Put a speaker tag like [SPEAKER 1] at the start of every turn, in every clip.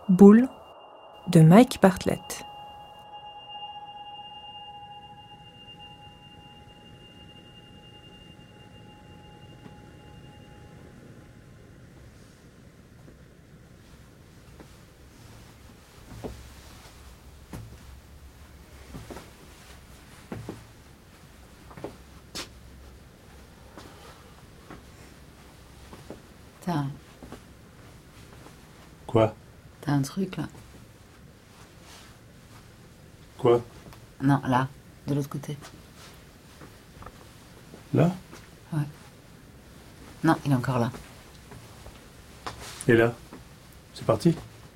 [SPEAKER 1] Boule de Mike Bartlett.
[SPEAKER 2] Quoi?
[SPEAKER 3] T'as un truc, là?
[SPEAKER 2] Quoi?
[SPEAKER 3] Non, là, de l'autre côté.
[SPEAKER 2] Là?
[SPEAKER 3] Ouais. Non, il est encore là.
[SPEAKER 2] Et là? C'est parti?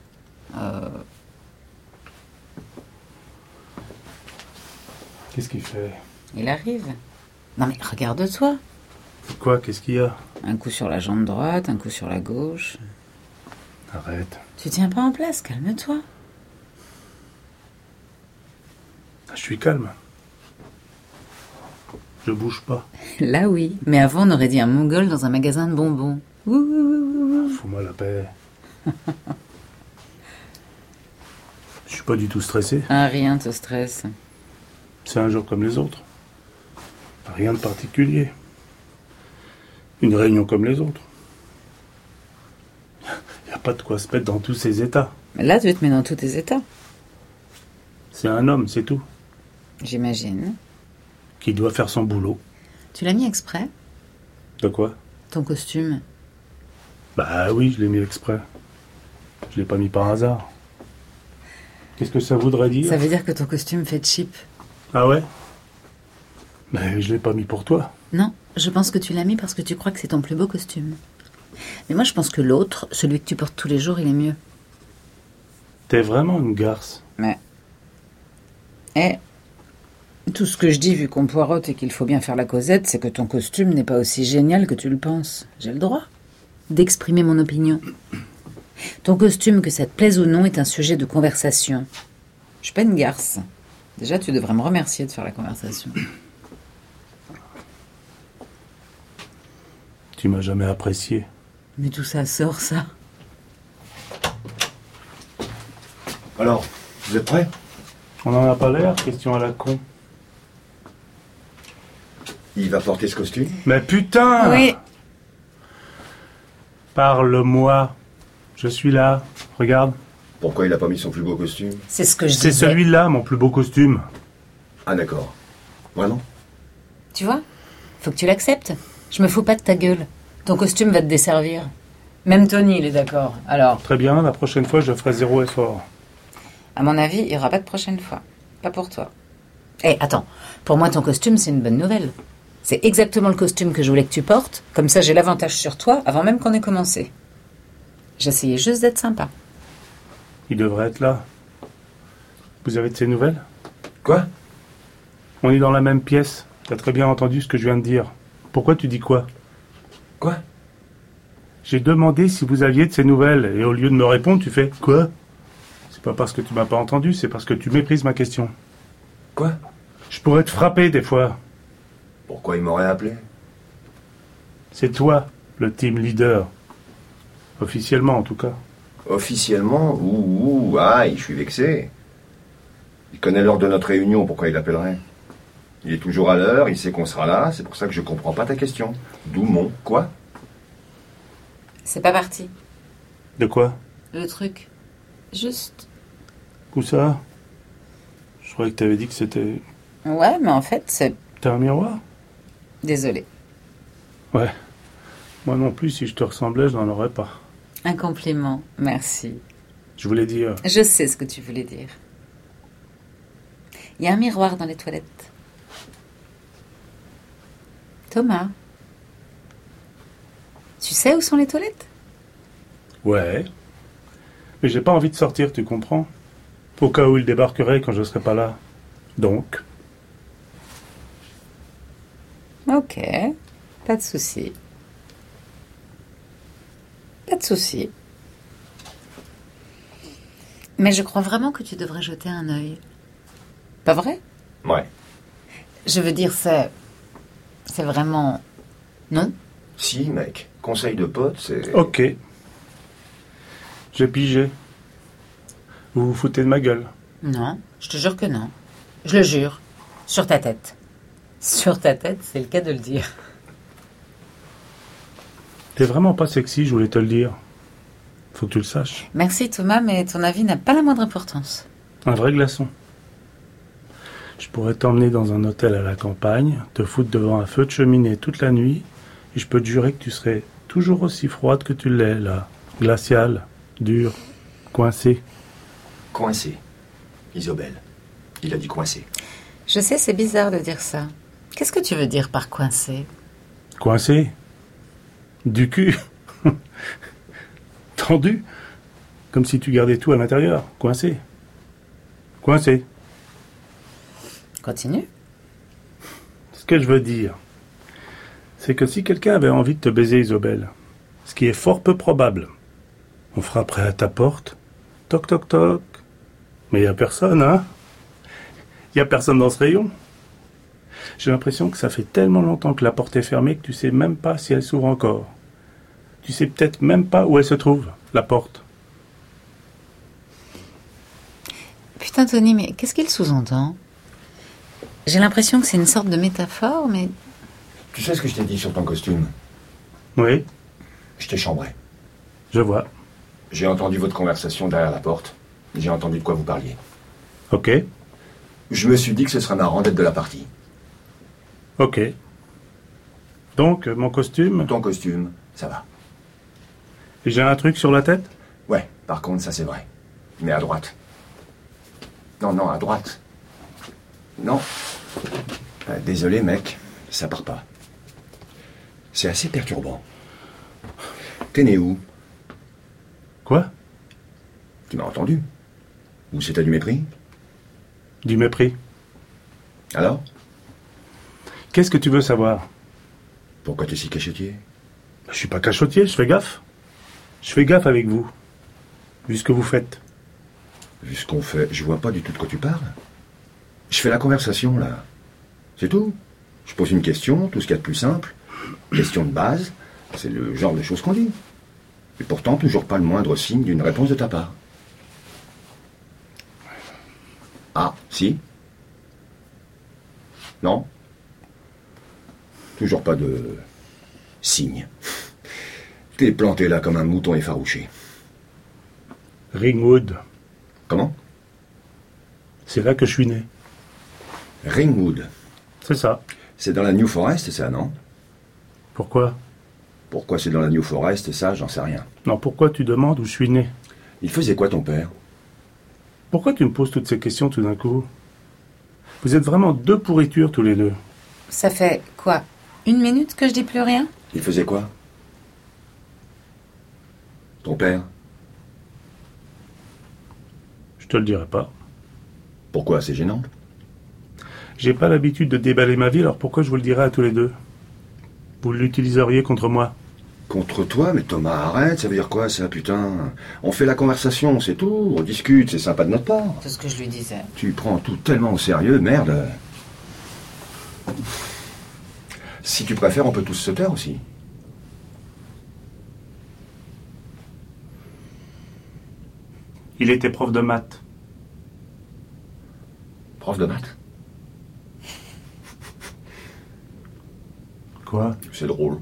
[SPEAKER 2] Qu'est-ce qu'il fait?
[SPEAKER 3] Il arrive. Non mais regarde-toi.
[SPEAKER 2] Quoi? Qu'est-ce qu'il y a?
[SPEAKER 3] Un coup sur la jambe droite, un coup sur la gauche.
[SPEAKER 2] Arrête.
[SPEAKER 3] Tu tiens pas en place, calme-toi.
[SPEAKER 2] Je suis calme. Je bouge pas.
[SPEAKER 3] Là oui, mais avant on aurait dit un mongol dans un magasin de bonbons. Ouh, ouh, ouh, ouh.
[SPEAKER 2] Fous-moi la paix. Je suis pas du tout stressé.
[SPEAKER 3] Ah, rien te stresse.
[SPEAKER 2] C'est un jour comme les autres. Rien de particulier. Une réunion comme les autres. Y a pas de quoi se mettre dans tous ces états.
[SPEAKER 3] Mais là tu te mets dans tous tes états.
[SPEAKER 2] C'est un homme, c'est tout.
[SPEAKER 3] J'imagine.
[SPEAKER 2] Qui doit faire son boulot.
[SPEAKER 3] Tu l'as mis exprès,
[SPEAKER 2] De quoi?
[SPEAKER 3] ton costume?
[SPEAKER 2] Bah oui, je l'ai mis exprès. Je l'ai pas mis par hasard. Qu'est-ce que ça voudrait dire?
[SPEAKER 3] Ça veut dire que ton costume fait cheap.
[SPEAKER 2] Ah ouais? Mais je l'ai pas mis pour toi.
[SPEAKER 3] Non, je pense que tu l'as mis parce que tu crois que c'est ton plus beau costume. Mais moi je pense que l'autre, celui que tu portes tous les jours, il est mieux.
[SPEAKER 2] T'es vraiment une garce.
[SPEAKER 3] Mais... Eh, tout ce que je dis, vu qu'on poireaute et qu'il faut bien faire la causette, c'est que ton costume n'est pas aussi génial que tu le penses. J'ai le droit d'exprimer mon opinion. Ton costume, que ça te plaise ou non, est un sujet de conversation. Je suis pas une garce. Déjà, tu devrais me remercier de faire la conversation.
[SPEAKER 2] Tu m'as jamais apprécié.
[SPEAKER 3] Mais tout ça sort, ça.
[SPEAKER 4] Alors, vous êtes prêts?
[SPEAKER 2] On en a pas l'air, question à la con.
[SPEAKER 4] Il va porter ce costume?
[SPEAKER 2] Mais putain!
[SPEAKER 3] Oui.
[SPEAKER 2] Parle-moi. Je suis là. Regarde.
[SPEAKER 4] Pourquoi il a pas mis son plus beau costume?
[SPEAKER 3] C'est ce que je
[SPEAKER 2] C'est
[SPEAKER 3] disais.
[SPEAKER 2] celui-là, mon plus beau costume.
[SPEAKER 4] Ah d'accord. Vraiment?
[SPEAKER 3] Tu vois? Faut que tu l'acceptes. Je me fous pas de ta gueule. Ton costume va te desservir. Même Tony, il est d'accord. Alors,
[SPEAKER 2] Très bien, la prochaine fois, je ferai 0 effort.
[SPEAKER 3] à mon avis, il n'y aura pas de prochaine fois. Pas pour toi. Eh, attends. Pour moi, ton costume, c'est une bonne nouvelle. C'est exactement le costume que je voulais que tu portes. Comme ça, j'ai l'avantage sur toi avant même qu'on ait commencé. J'essayais juste d'être sympa.
[SPEAKER 2] Il devrait être là. Vous avez de ses nouvelles?
[SPEAKER 4] Quoi?
[SPEAKER 2] On est dans la même pièce. T'as très bien entendu ce que je viens de dire. Pourquoi tu dis quoi?
[SPEAKER 4] Quoi?
[SPEAKER 2] J'ai demandé si vous aviez de ses nouvelles, et au lieu de me répondre, tu fais quoi? C'est pas parce que tu m'as pas entendu, c'est parce que tu méprises ma question.
[SPEAKER 4] Quoi?
[SPEAKER 2] Je pourrais te frapper des fois.
[SPEAKER 4] Pourquoi il m'aurait appelé?
[SPEAKER 2] C'est toi, le team leader. Officiellement, en tout cas.
[SPEAKER 4] Officiellement? Aïe, je suis vexé. Il connaît l'heure de notre réunion, pourquoi il l'appellerait? Il est toujours à l'heure, il sait qu'on sera là, c'est pour ça que je comprends pas ta question. D'où mon quoi?
[SPEAKER 3] C'est pas parti.
[SPEAKER 2] De quoi?
[SPEAKER 3] Le truc. Juste.
[SPEAKER 2] Où ça? Je croyais que t'avais dit que c'était...
[SPEAKER 3] Ouais, mais en fait, c'est...
[SPEAKER 2] T'es un miroir?
[SPEAKER 3] Désolée.
[SPEAKER 2] Ouais. Moi non plus, si je te ressemblais, je n'en aurais pas.
[SPEAKER 3] Un compliment. Merci.
[SPEAKER 2] Je voulais dire...
[SPEAKER 3] Je sais ce que tu voulais dire. Il y a un miroir dans les toilettes. Thomas, tu sais où sont les toilettes?
[SPEAKER 2] Ouais. Mais j'ai pas envie de sortir, tu comprends? Au cas où il débarquerait quand je serais pas là. Donc...
[SPEAKER 3] Ok, pas de souci. Pas de souci. Mais je crois vraiment que tu devrais jeter un œil. Pas vrai?
[SPEAKER 4] Ouais.
[SPEAKER 3] Je veux dire, c'est vraiment... Non?
[SPEAKER 4] Si, mec. Conseil de pote, c'est...
[SPEAKER 2] Ok. J'ai pigé. Vous vous foutez de ma gueule.
[SPEAKER 3] Non, je te jure que non. Je le jure. Sur ta tête. Sur ta tête, c'est le cas de le dire.
[SPEAKER 2] T'es vraiment pas sexy, je voulais te le dire. Faut que tu le saches.
[SPEAKER 3] Merci Thomas, mais ton avis n'a pas la moindre importance.
[SPEAKER 2] Un vrai glaçon. Je pourrais t'emmener dans un hôtel à la campagne, te foutre devant un feu de cheminée toute la nuit, et je peux te jurer que tu serais toujours aussi froide que tu l'es, là. Glaciale, dure, coincée.
[SPEAKER 4] Coincé. Isobel. Il a dit coincé.
[SPEAKER 3] Je sais, c'est bizarre de dire ça. Qu'est-ce que tu veux dire par coincé?
[SPEAKER 2] Coincée. Du cul. Tendu. Comme si tu gardais tout à l'intérieur. Coincé. Coincé.
[SPEAKER 3] Continue.
[SPEAKER 2] Ce que je veux dire, c'est que si quelqu'un avait envie de te baiser, Isobel, ce qui est fort peu probable, on frapperait à ta porte, toc toc toc, mais il n'y a personne, hein? Il n'y a personne dans ce rayon. J'ai l'impression que ça fait tellement longtemps que la porte est fermée que tu sais même pas si elle s'ouvre encore. Tu sais peut-être même pas où elle se trouve, la porte.
[SPEAKER 3] Putain Tony, mais qu'est-ce qu'il sous-entend? J'ai l'impression que c'est une sorte de métaphore, mais...
[SPEAKER 4] Tu sais ce que je t'ai dit sur ton costume?
[SPEAKER 2] Oui,
[SPEAKER 4] Je t'ai chambré.
[SPEAKER 2] je vois.
[SPEAKER 4] J'ai entendu votre conversation derrière la porte. J'ai entendu de quoi vous parliez.
[SPEAKER 2] Ok,
[SPEAKER 4] Je me suis dit que ce serait marrant d'être de la partie.
[SPEAKER 2] ok. Donc, mon costume,
[SPEAKER 4] Ton costume, ça va.
[SPEAKER 2] et j'ai un truc sur la tête?
[SPEAKER 4] Ouais, par contre, ça c'est vrai. Mais à droite. Non, à droite. Non. Désolé, mec, ça part pas. C'est assez perturbant. T'es né où?
[SPEAKER 2] Quoi?
[SPEAKER 4] Tu m'as entendu? Ou c'était du mépris?
[SPEAKER 2] Du mépris.
[SPEAKER 4] Alors?
[SPEAKER 2] Qu'est-ce que tu veux savoir?
[SPEAKER 4] Pourquoi t'es si cachetier?
[SPEAKER 2] Je suis pas cachotier, je fais gaffe. Je fais gaffe avec vous. Vu ce que vous faites.
[SPEAKER 4] Vu ce qu'on fait, je vois pas du tout de quoi tu parles. Je fais la conversation, là. C'est tout. Je pose une question, tout ce qu'il y a de plus simple. Question de base, c'est le genre de choses qu'on dit. Et pourtant, toujours pas le moindre signe d'une réponse de ta part. Ah, si? Non? Toujours pas de signe. T'es planté là comme un mouton effarouché.
[SPEAKER 2] Ringwood,
[SPEAKER 4] Comment?
[SPEAKER 2] c'est là que je suis né.
[SPEAKER 4] Ringwood.
[SPEAKER 2] C'est ça.
[SPEAKER 4] C'est dans la New Forest, ça, non?
[SPEAKER 2] Pourquoi?
[SPEAKER 4] Pourquoi c'est dans la New Forest, ça, j'en sais rien.
[SPEAKER 2] Non, pourquoi tu demandes où je suis né?
[SPEAKER 4] Il faisait quoi, ton père?
[SPEAKER 2] Pourquoi tu me poses toutes ces questions tout d'un coup? Vous êtes vraiment deux pourritures tous les deux.
[SPEAKER 3] Ça fait quoi? 1 minute que je dis plus rien?
[SPEAKER 4] Il faisait quoi? Ton père?
[SPEAKER 2] Je te le dirai pas.
[SPEAKER 4] Pourquoi? C'est gênant.
[SPEAKER 2] J'ai pas l'habitude de déballer ma vie, alors pourquoi je vous le dirais à tous les deux? Vous l'utiliseriez contre moi?
[SPEAKER 4] Contre toi? Mais Thomas, arrête, ça veut dire quoi, ça, putain? On fait la conversation, c'est tout, on discute, c'est sympa de notre part.
[SPEAKER 3] C'est ce que je lui disais.
[SPEAKER 4] Tu prends tout tellement au sérieux, merde. Si tu préfères, on peut tous se taire aussi.
[SPEAKER 2] Il était prof de maths.
[SPEAKER 4] Prof de maths?
[SPEAKER 2] Quoi?
[SPEAKER 4] C'est drôle.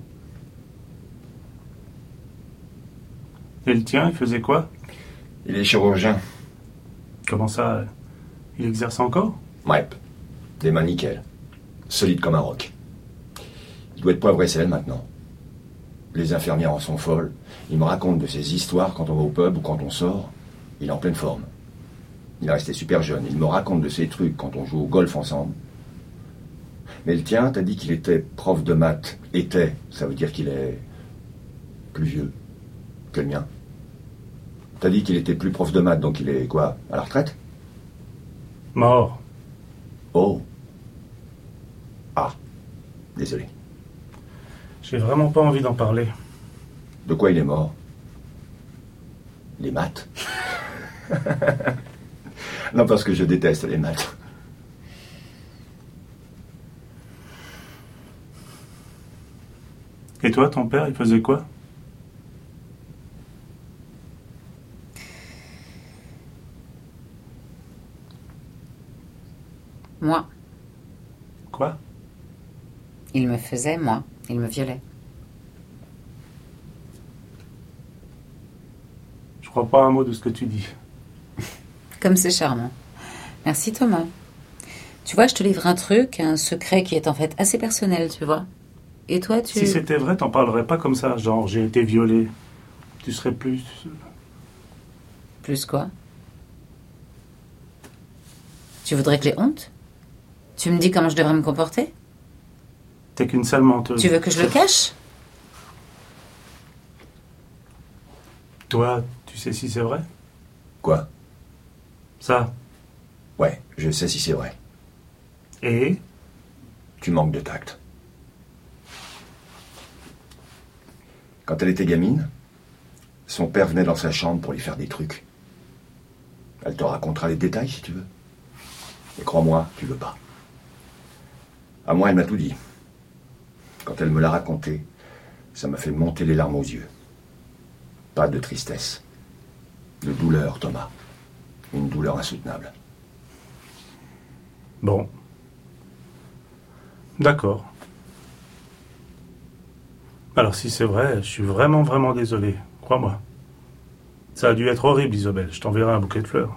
[SPEAKER 2] Et le tien, il faisait quoi?
[SPEAKER 4] Il est chirurgien.
[SPEAKER 2] Comment ça? Il exerce encore?
[SPEAKER 4] Ouais. Des mains nickel. Solide comme un roc. Il doit être poivre et sel maintenant. Les infirmières en sont folles. Il me raconte de ses histoires quand on va au pub ou quand on sort. Il est en pleine forme. Il est resté super jeune. Il me raconte de ses trucs quand on joue au golf ensemble. Mais le tien, t'as dit qu'il était prof de maths. Était, ça veut dire qu'il est plus vieux que le mien. T'as dit qu'il était plus prof de maths, donc il est quoi? À la retraite?
[SPEAKER 2] Mort.
[SPEAKER 4] Oh. Ah. Désolé.
[SPEAKER 2] J'ai vraiment pas envie d'en parler.
[SPEAKER 4] De quoi il est mort? Les maths? Non, parce que je déteste les maths.
[SPEAKER 2] Et toi, ton père, il faisait quoi?
[SPEAKER 3] moi.
[SPEAKER 2] Quoi?
[SPEAKER 3] Il me faisait, moi. Il me violait.
[SPEAKER 2] Je crois pas un mot de ce que tu dis.
[SPEAKER 3] Comme c'est charmant. Merci Thomas. Tu vois, je te livre un truc, un secret qui est en fait assez personnel, tu vois. Et toi, tu...
[SPEAKER 2] Si c'était vrai, t'en parlerais pas comme ça, genre j'ai été violée. Tu serais plus...
[SPEAKER 3] Plus quoi? Tu voudrais que j'ai honte? Tu me dis comment je devrais me comporter?
[SPEAKER 2] T'es qu'une sale menteuse.
[SPEAKER 3] Tu veux que je le cache?
[SPEAKER 2] Toi, tu sais si c'est vrai?
[SPEAKER 4] Quoi?
[SPEAKER 2] Ça.
[SPEAKER 4] Ouais, je sais si c'est vrai.
[SPEAKER 2] Et?
[SPEAKER 4] Tu manques de tact. Quand elle était gamine, son père venait dans sa chambre pour lui faire des trucs. Elle te racontera les détails si tu veux. Mais crois-moi, tu veux pas. À moi, elle m'a tout dit. Quand elle me l'a raconté, ça m'a fait monter les larmes aux yeux. Pas de tristesse. De douleur, Thomas. Une douleur insoutenable.
[SPEAKER 2] Bon. D'accord. Alors si c'est vrai, je suis vraiment, vraiment désolé. Crois-moi. Ça a dû être horrible, Isobel. Je t'enverrai un bouquet de fleurs.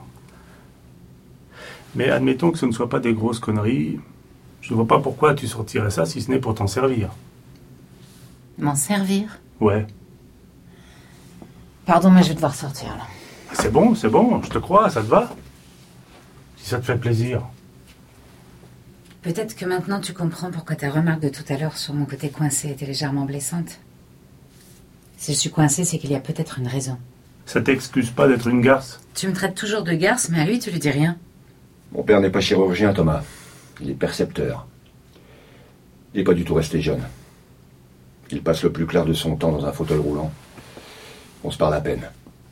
[SPEAKER 2] Mais admettons que ce ne soit pas des grosses conneries. Je ne vois pas pourquoi tu sortirais ça si ce n'est pour t'en servir.
[SPEAKER 3] M'en servir?
[SPEAKER 2] Ouais.
[SPEAKER 3] Pardon, mais je vais devoir sortir, là.
[SPEAKER 2] C'est bon, je te crois, ça te va? Si ça te fait plaisir.
[SPEAKER 3] Peut-être que maintenant tu comprends pourquoi ta remarque de tout à l'heure sur mon côté coincé était légèrement blessante. Si je suis coincée, c'est qu'il y a peut-être une raison.
[SPEAKER 2] Ça t'excuse pas d'être une garce?
[SPEAKER 3] Tu me traites toujours de garce, mais à lui, tu lui dis rien.
[SPEAKER 4] Mon père n'est pas chirurgien, Thomas. Il est percepteur. Il n'est pas du tout resté jeune. Il passe le plus clair de son temps dans un fauteuil roulant. On se parle à peine.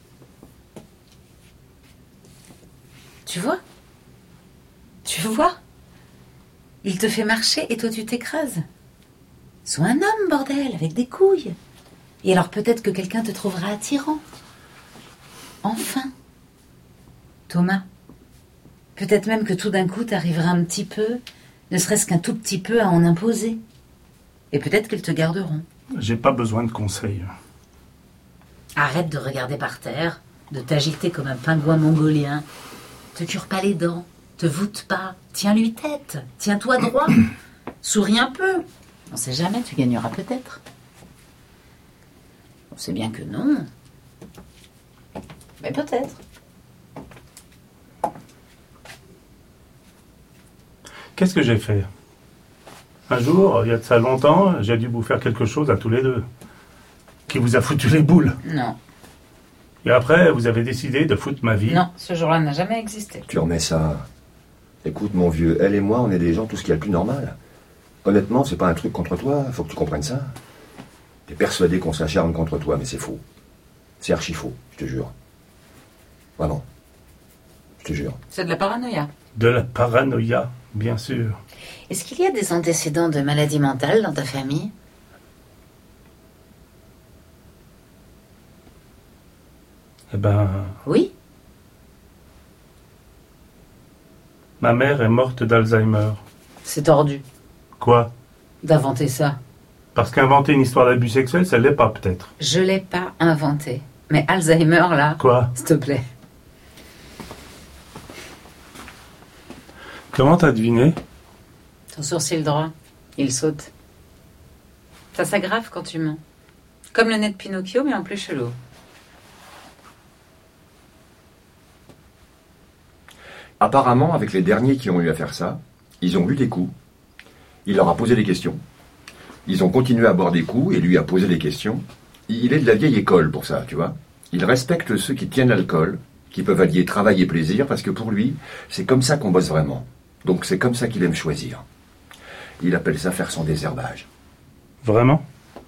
[SPEAKER 3] Tu vois? Tu vois? Il te fait marcher et toi tu t'écrases. Sois un homme, bordel, avec des couilles. Et alors peut-être que quelqu'un te trouvera attirant. Enfin. Thomas, peut-être même que tout d'un coup t'arriveras un petit peu, ne serait-ce qu'un tout petit peu à en imposer. Et peut-être qu'ils te garderont.
[SPEAKER 2] J'ai pas besoin de conseils.
[SPEAKER 3] Arrête de regarder par terre, de t'agiter comme un pingouin mongolien. Te cure pas les dents, te voûte pas, tiens-lui tête, tiens-toi droit, souris un peu. On sait jamais, tu gagneras peut-être. On sait bien que non. Mais peut-être.
[SPEAKER 2] Qu'est-ce que j'ai fait? Un jour, il y a de ça longtemps, j'ai dû vous faire quelque chose à tous les deux. Qui vous a foutu les boules.
[SPEAKER 3] Non.
[SPEAKER 2] Et après, vous avez décidé de foutre ma vie.
[SPEAKER 3] Non, ce jour-là n'a jamais existé.
[SPEAKER 4] Tu remets ça. Écoute, mon vieux, elle et moi, on est des gens tout ce qu'il y a de plus normal. Honnêtement, c'est pas un truc contre toi, faut que tu comprennes ça. T'es persuadé qu'on s'acharne contre toi, mais c'est faux. C'est archi faux, je te jure. Vraiment. Je te jure.
[SPEAKER 3] C'est de la paranoïa.
[SPEAKER 2] De la paranoïa, bien sûr.
[SPEAKER 3] Est-ce qu'il y a des antécédents de maladie mentale dans ta famille?
[SPEAKER 2] Eh ben,
[SPEAKER 3] Oui.
[SPEAKER 2] ma mère est morte d'Alzheimer.
[SPEAKER 3] C'est tordu
[SPEAKER 2] Quoi?
[SPEAKER 3] d'inventer ça.
[SPEAKER 2] Parce qu'inventer une histoire d'abus sexuel, ça l'est pas, peut-être.
[SPEAKER 3] Je l'ai pas inventé. Mais Alzheimer, là,
[SPEAKER 2] Quoi?
[SPEAKER 3] s'il te plaît.
[SPEAKER 2] Comment t'as deviné?
[SPEAKER 3] Ton sourcil droit, il saute. Ça s'aggrave quand tu mens. Comme le nez de Pinocchio, mais en plus chelou.
[SPEAKER 4] Apparemment, avec les derniers qui ont eu à faire ça, ils ont bu des coups. Il leur a posé des questions. Ils ont continué à boire des coups et lui a posé des questions. Il est de la vieille école pour ça, tu vois. Il respecte ceux qui tiennent l'alcool, qui peuvent allier travail et plaisir, parce que pour lui, c'est comme ça qu'on bosse vraiment. Donc c'est comme ça qu'il aime choisir. Il appelle ça faire son désherbage.
[SPEAKER 2] Vraiment?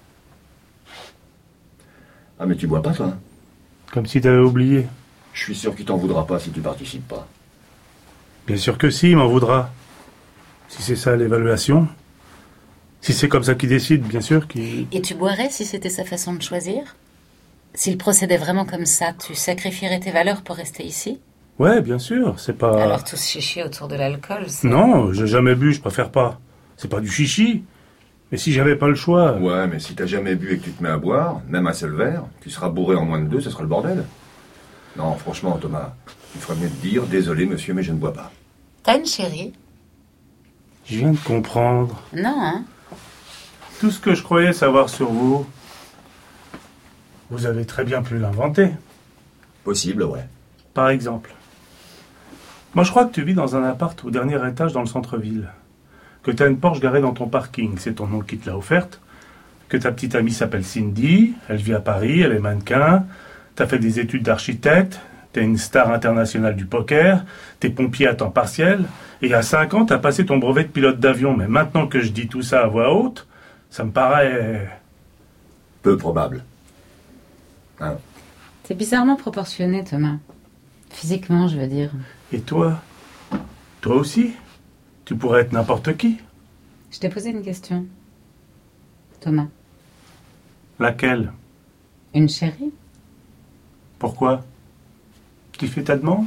[SPEAKER 4] Ah mais tu bois pas, toi?
[SPEAKER 2] Comme si t'avais oublié.
[SPEAKER 4] Je suis sûr qu'il t'en voudra pas si tu participes pas.
[SPEAKER 2] Bien sûr que si, il m'en voudra. Si c'est ça l'évaluation. Si c'est comme ça qu'il décide, bien sûr qu'il...
[SPEAKER 3] Et tu boirais si c'était sa façon de choisir? S'il procédait vraiment comme ça, tu sacrifierais tes valeurs pour rester ici?
[SPEAKER 2] Ouais, bien sûr, c'est pas...
[SPEAKER 3] Alors tous chichi autour de l'alcool, c'est...
[SPEAKER 2] Non, j'ai jamais bu, je préfère pas. C'est pas du chichi. Mais si j'avais pas le choix...
[SPEAKER 4] Ouais, mais si t'as jamais bu et que tu te mets à boire, même un seul verre, tu seras bourré en moins de 2, ça sera le bordel. Non, franchement, Thomas, il ferait mieux de dire, désolé monsieur, mais je ne bois pas.
[SPEAKER 3] T'as une chérie?
[SPEAKER 2] Je viens de comprendre.
[SPEAKER 3] Non, hein?
[SPEAKER 2] Tout ce que je croyais savoir sur vous, vous avez très bien pu l'inventer.
[SPEAKER 4] Possible, ouais.
[SPEAKER 2] Par exemple, moi je crois que tu vis dans un appart au dernier étage dans le centre-ville. Que tu as une Porsche garée dans ton parking, c'est ton nom qui te l'a offerte. Que ta petite amie s'appelle Cindy, elle vit à Paris, elle est mannequin. T'as fait des études d'architecte, t'es une star internationale du poker, t'es pompier à temps partiel. Et il y a 5 ans, t'as passé ton brevet de pilote d'avion. Mais maintenant que je dis tout ça à voix haute, ça me paraît...
[SPEAKER 4] Peu probable. Hein?
[SPEAKER 3] T'es bizarrement proportionné, Thomas. Physiquement, je veux dire.
[SPEAKER 2] Et toi? Toi aussi? Tu pourrais être n'importe qui.
[SPEAKER 3] Je t'ai posé une question. Thomas,
[SPEAKER 2] Laquelle?
[SPEAKER 3] une chérie?
[SPEAKER 2] Pourquoi? Tu fais ta demande?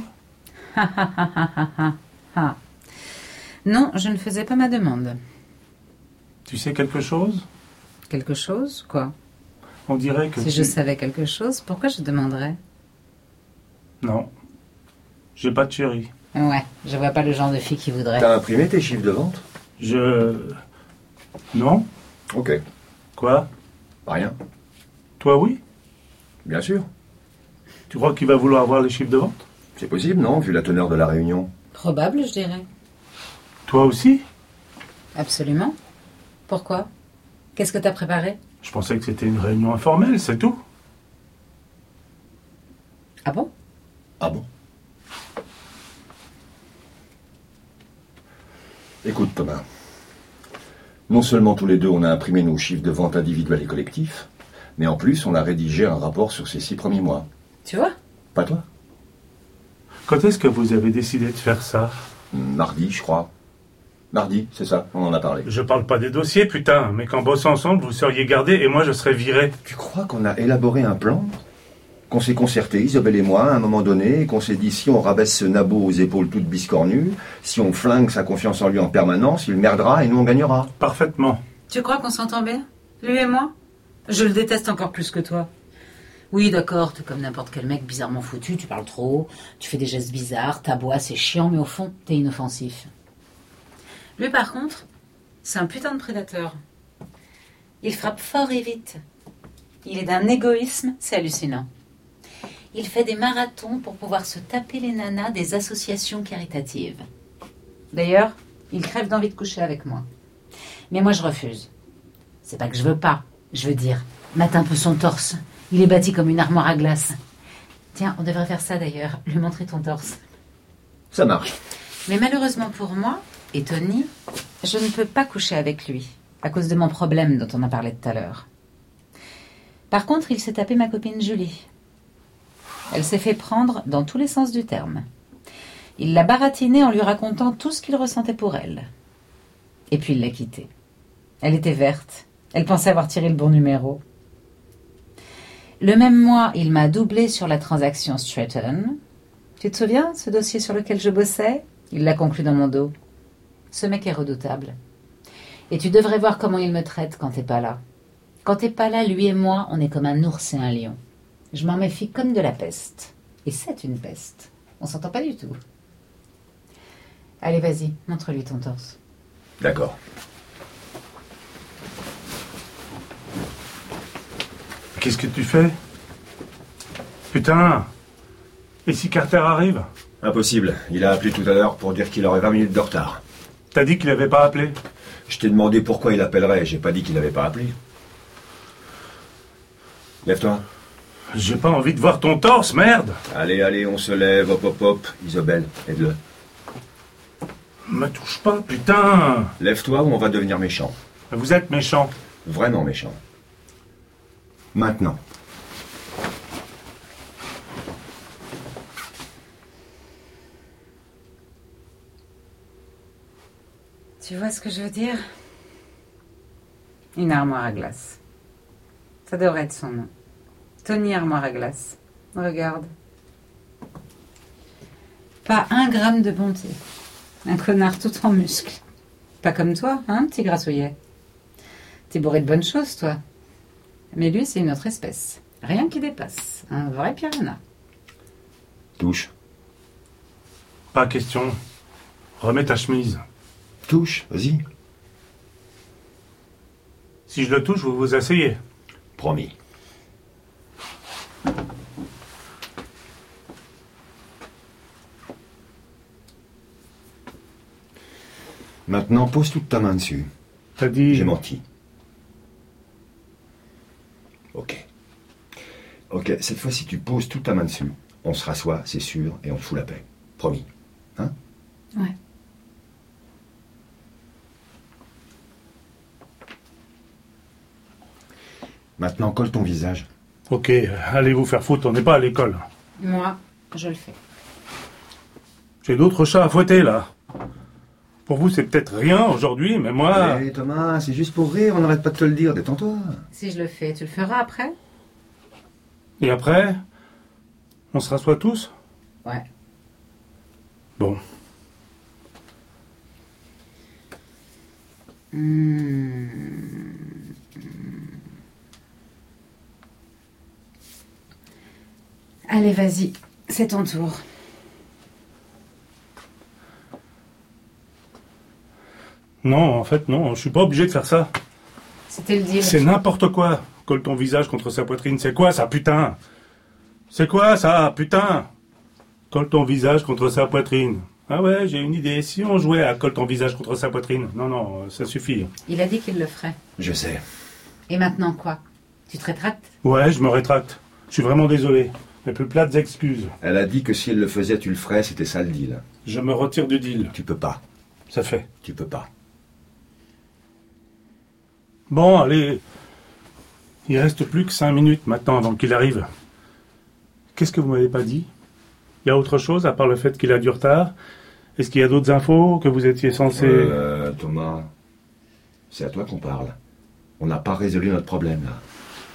[SPEAKER 3] Ah. Non, je ne faisais pas ma demande.
[SPEAKER 2] Tu sais quelque chose?
[SPEAKER 3] Quelque chose? Quoi?
[SPEAKER 2] On dirait que
[SPEAKER 3] Si je savais quelque chose, pourquoi je demanderais?
[SPEAKER 2] Non. J'ai pas de chérie.
[SPEAKER 3] Ouais, je vois pas le genre de fille qui voudrait.
[SPEAKER 4] T'as imprimé tes chiffres de vente?
[SPEAKER 2] Non?
[SPEAKER 4] Ok.
[SPEAKER 2] Quoi?
[SPEAKER 4] Rien.
[SPEAKER 2] Toi, oui?
[SPEAKER 4] Bien sûr.
[SPEAKER 2] Tu crois qu'il va vouloir voir les chiffres de vente?
[SPEAKER 4] C'est possible, non, vu la teneur de la réunion?
[SPEAKER 3] Probable, je dirais.
[SPEAKER 2] Toi aussi?
[SPEAKER 3] Absolument. Pourquoi? Qu'est-ce que t'as préparé?
[SPEAKER 2] Je pensais que c'était une réunion informelle, c'est tout.
[SPEAKER 3] Ah bon?
[SPEAKER 4] Ah bon? Écoute, Thomas. Non seulement tous les deux on a imprimé nos chiffres de vente individuels et collectifs, mais en plus on a rédigé un rapport sur ces 6 premiers mois.
[SPEAKER 3] Tu vois?
[SPEAKER 4] Pas toi?
[SPEAKER 2] Quand est-ce que vous avez décidé de faire ça?
[SPEAKER 4] Mardi, je crois. Mardi, c'est ça, on en a parlé.
[SPEAKER 2] Je parle pas des dossiers, putain, mais qu'en bossant ensemble, vous seriez gardés et moi je serais viré.
[SPEAKER 4] Tu crois qu'on a élaboré un plan? Qu'on s'est concerté, Isabelle et moi, à un moment donné, et qu'on s'est dit si on rabaisse ce nabot aux épaules toutes biscornues, si on flingue sa confiance en lui en permanence, il merdera et nous on gagnera.
[SPEAKER 2] Parfaitement.
[SPEAKER 3] Tu crois qu'on s'entend bien? Lui et moi? Je le déteste encore plus que toi. Oui, d'accord, t'es comme n'importe quel mec bizarrement foutu, tu parles trop, tu fais des gestes bizarres, t'aboies, c'est chiant, mais au fond, t'es inoffensif. Lui, par contre, c'est un putain de prédateur. Il frappe fort et vite. Il est d'un égoïsme, c'est hallucinant. Il fait des marathons pour pouvoir se taper les nanas des associations caritatives. D'ailleurs, il crève d'envie de coucher avec moi. Mais moi, je refuse. C'est pas que je veux pas, je veux dire, mate un peu son torse. Il est bâti comme une armoire à glace. Tiens, on devrait faire ça d'ailleurs, lui montrer ton torse.
[SPEAKER 4] Ça marche.
[SPEAKER 3] Mais malheureusement pour moi, et Tony, je ne peux pas coucher avec lui, à cause de mon problème dont on a parlé tout à l'heure. Par contre, il s'est tapé ma copine Julie. Elle s'est fait prendre dans tous les sens du terme. Il l'a baratinée en lui racontant tout ce qu'il ressentait pour elle. Et puis il l'a quittée. Elle était verte. Elle pensait avoir tiré le bon numéro. Le même mois, il m'a doublé sur la transaction Stratton. Tu te souviens, ce dossier sur lequel je bossais? Il l'a conclu dans mon dos. Ce mec est redoutable. Et tu devrais voir comment il me traite quand t'es pas là. Quand t'es pas là, lui et moi, on est comme un ours et un lion. Je m'en méfie comme de la peste. Et c'est une peste. On s'entend pas du tout. Allez, vas-y, montre-lui ton torse.
[SPEAKER 4] D'accord.
[SPEAKER 2] Qu'est-ce que tu fais? Putain! Et si Carter arrive?
[SPEAKER 4] Impossible. Il a appelé tout à l'heure pour dire qu'il aurait 20 minutes de retard.
[SPEAKER 2] T'as dit qu'il avait pas appelé?
[SPEAKER 4] Je t'ai demandé pourquoi il appellerait, j'ai pas dit qu'il avait pas appelé. Lève-toi.
[SPEAKER 2] J'ai pas envie de voir ton torse, merde!
[SPEAKER 4] Allez, on se lève, hop, hop, hop. Isabelle, aide-le.
[SPEAKER 2] Me touche pas, putain!
[SPEAKER 4] Lève-toi ou on va devenir méchant.
[SPEAKER 2] Vous êtes méchant.
[SPEAKER 4] Vraiment méchant. Maintenant.
[SPEAKER 3] Tu vois ce que je veux dire? Une armoire à glace. Ça devrait être son nom. Tony Armoire à glace. Regarde. Pas un gramme de bonté. Un connard tout en muscles. Pas comme toi, hein, petit grassouillet. T'es bourré de bonnes choses, toi. Mais lui, c'est une autre espèce. Rien qui dépasse. Un vrai piranha.
[SPEAKER 4] Touche.
[SPEAKER 2] Pas question. Remets ta chemise.
[SPEAKER 4] Touche, vas-y.
[SPEAKER 2] Si je le touche, vous vous asseyez.
[SPEAKER 4] Promis. Maintenant, pose toute ta main dessus.
[SPEAKER 2] T'as dit...
[SPEAKER 4] J'ai menti. Ok. Ok, cette fois-ci, tu poses toute ta main dessus. On se rassoit, c'est sûr, et on te fout la paix. Promis. Hein?
[SPEAKER 3] Ouais.
[SPEAKER 4] Maintenant, colle ton visage.
[SPEAKER 2] Ok, allez vous faire foutre, on n'est pas à l'école.
[SPEAKER 3] Moi, je le fais.
[SPEAKER 2] J'ai d'autres chats à fouetter, là. Pour vous, c'est peut-être rien aujourd'hui, mais moi...
[SPEAKER 4] Allez, Thomas, c'est juste pour rire, on n'arrête pas de te le dire, détends-toi.
[SPEAKER 3] Si je le fais, tu le feras après?
[SPEAKER 2] Et après, on se rassoit tous?
[SPEAKER 3] Ouais.
[SPEAKER 2] Bon.
[SPEAKER 3] Allez, vas-y, c'est ton tour.
[SPEAKER 2] Non, en fait, non, je suis pas obligé de faire ça.
[SPEAKER 3] C'était le deal.
[SPEAKER 2] C'est n'importe quoi. Colle ton visage contre sa poitrine. C'est quoi ça, putain? C'est quoi ça, putain? Colle ton visage contre sa poitrine. Ah ouais, j'ai une idée. Si on jouait à colle ton visage contre sa poitrine? Non, non, ça suffit.
[SPEAKER 3] Il a dit qu'il le ferait.
[SPEAKER 4] Je sais.
[SPEAKER 3] Et maintenant quoi? Tu te rétractes?
[SPEAKER 2] Ouais, je me rétracte. Je suis vraiment désolé. Mes plus plates excuses.
[SPEAKER 4] Elle a dit que si elle le faisait, tu le ferais, c'était ça le deal.
[SPEAKER 2] Je me retire du deal.
[SPEAKER 4] Tu peux pas.
[SPEAKER 2] Ça fait.
[SPEAKER 4] Tu peux pas.
[SPEAKER 2] Bon, allez. Il reste plus que 5 minutes maintenant avant qu'il arrive. Qu'est-ce que vous m'avez pas dit? Il y a autre chose à part le fait qu'il a du retard? Est-ce qu'il y a d'autres infos que vous étiez censé...
[SPEAKER 4] Thomas, c'est à toi qu'on parle. On n'a pas résolu notre problème, là.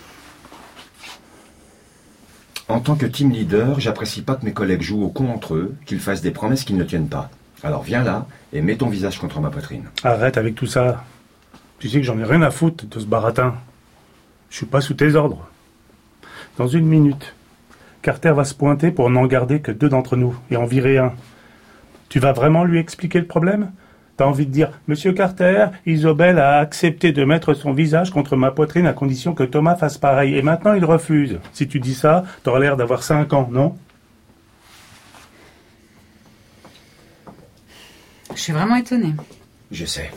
[SPEAKER 4] En tant que team leader, j'apprécie pas que mes collègues jouent au con entre eux, qu'ils fassent des promesses qu'ils ne tiennent pas. Alors viens là et mets ton visage contre ma poitrine.
[SPEAKER 2] Arrête avec tout ça. Tu sais que j'en ai rien à foutre de ce baratin. Je suis pas sous tes ordres. Dans 1 minute, Carter va se pointer pour n'en garder que 2 d'entre nous et en virer un. Tu vas vraiment lui expliquer le problème? T'as envie de dire « Monsieur Carter, Isobel a accepté de mettre son visage contre ma poitrine à condition que Thomas fasse pareil. Et maintenant, il refuse. » Si tu dis ça, t'auras l'air d'avoir 5 ans, non?
[SPEAKER 3] Je suis vraiment étonnée.
[SPEAKER 4] Je sais.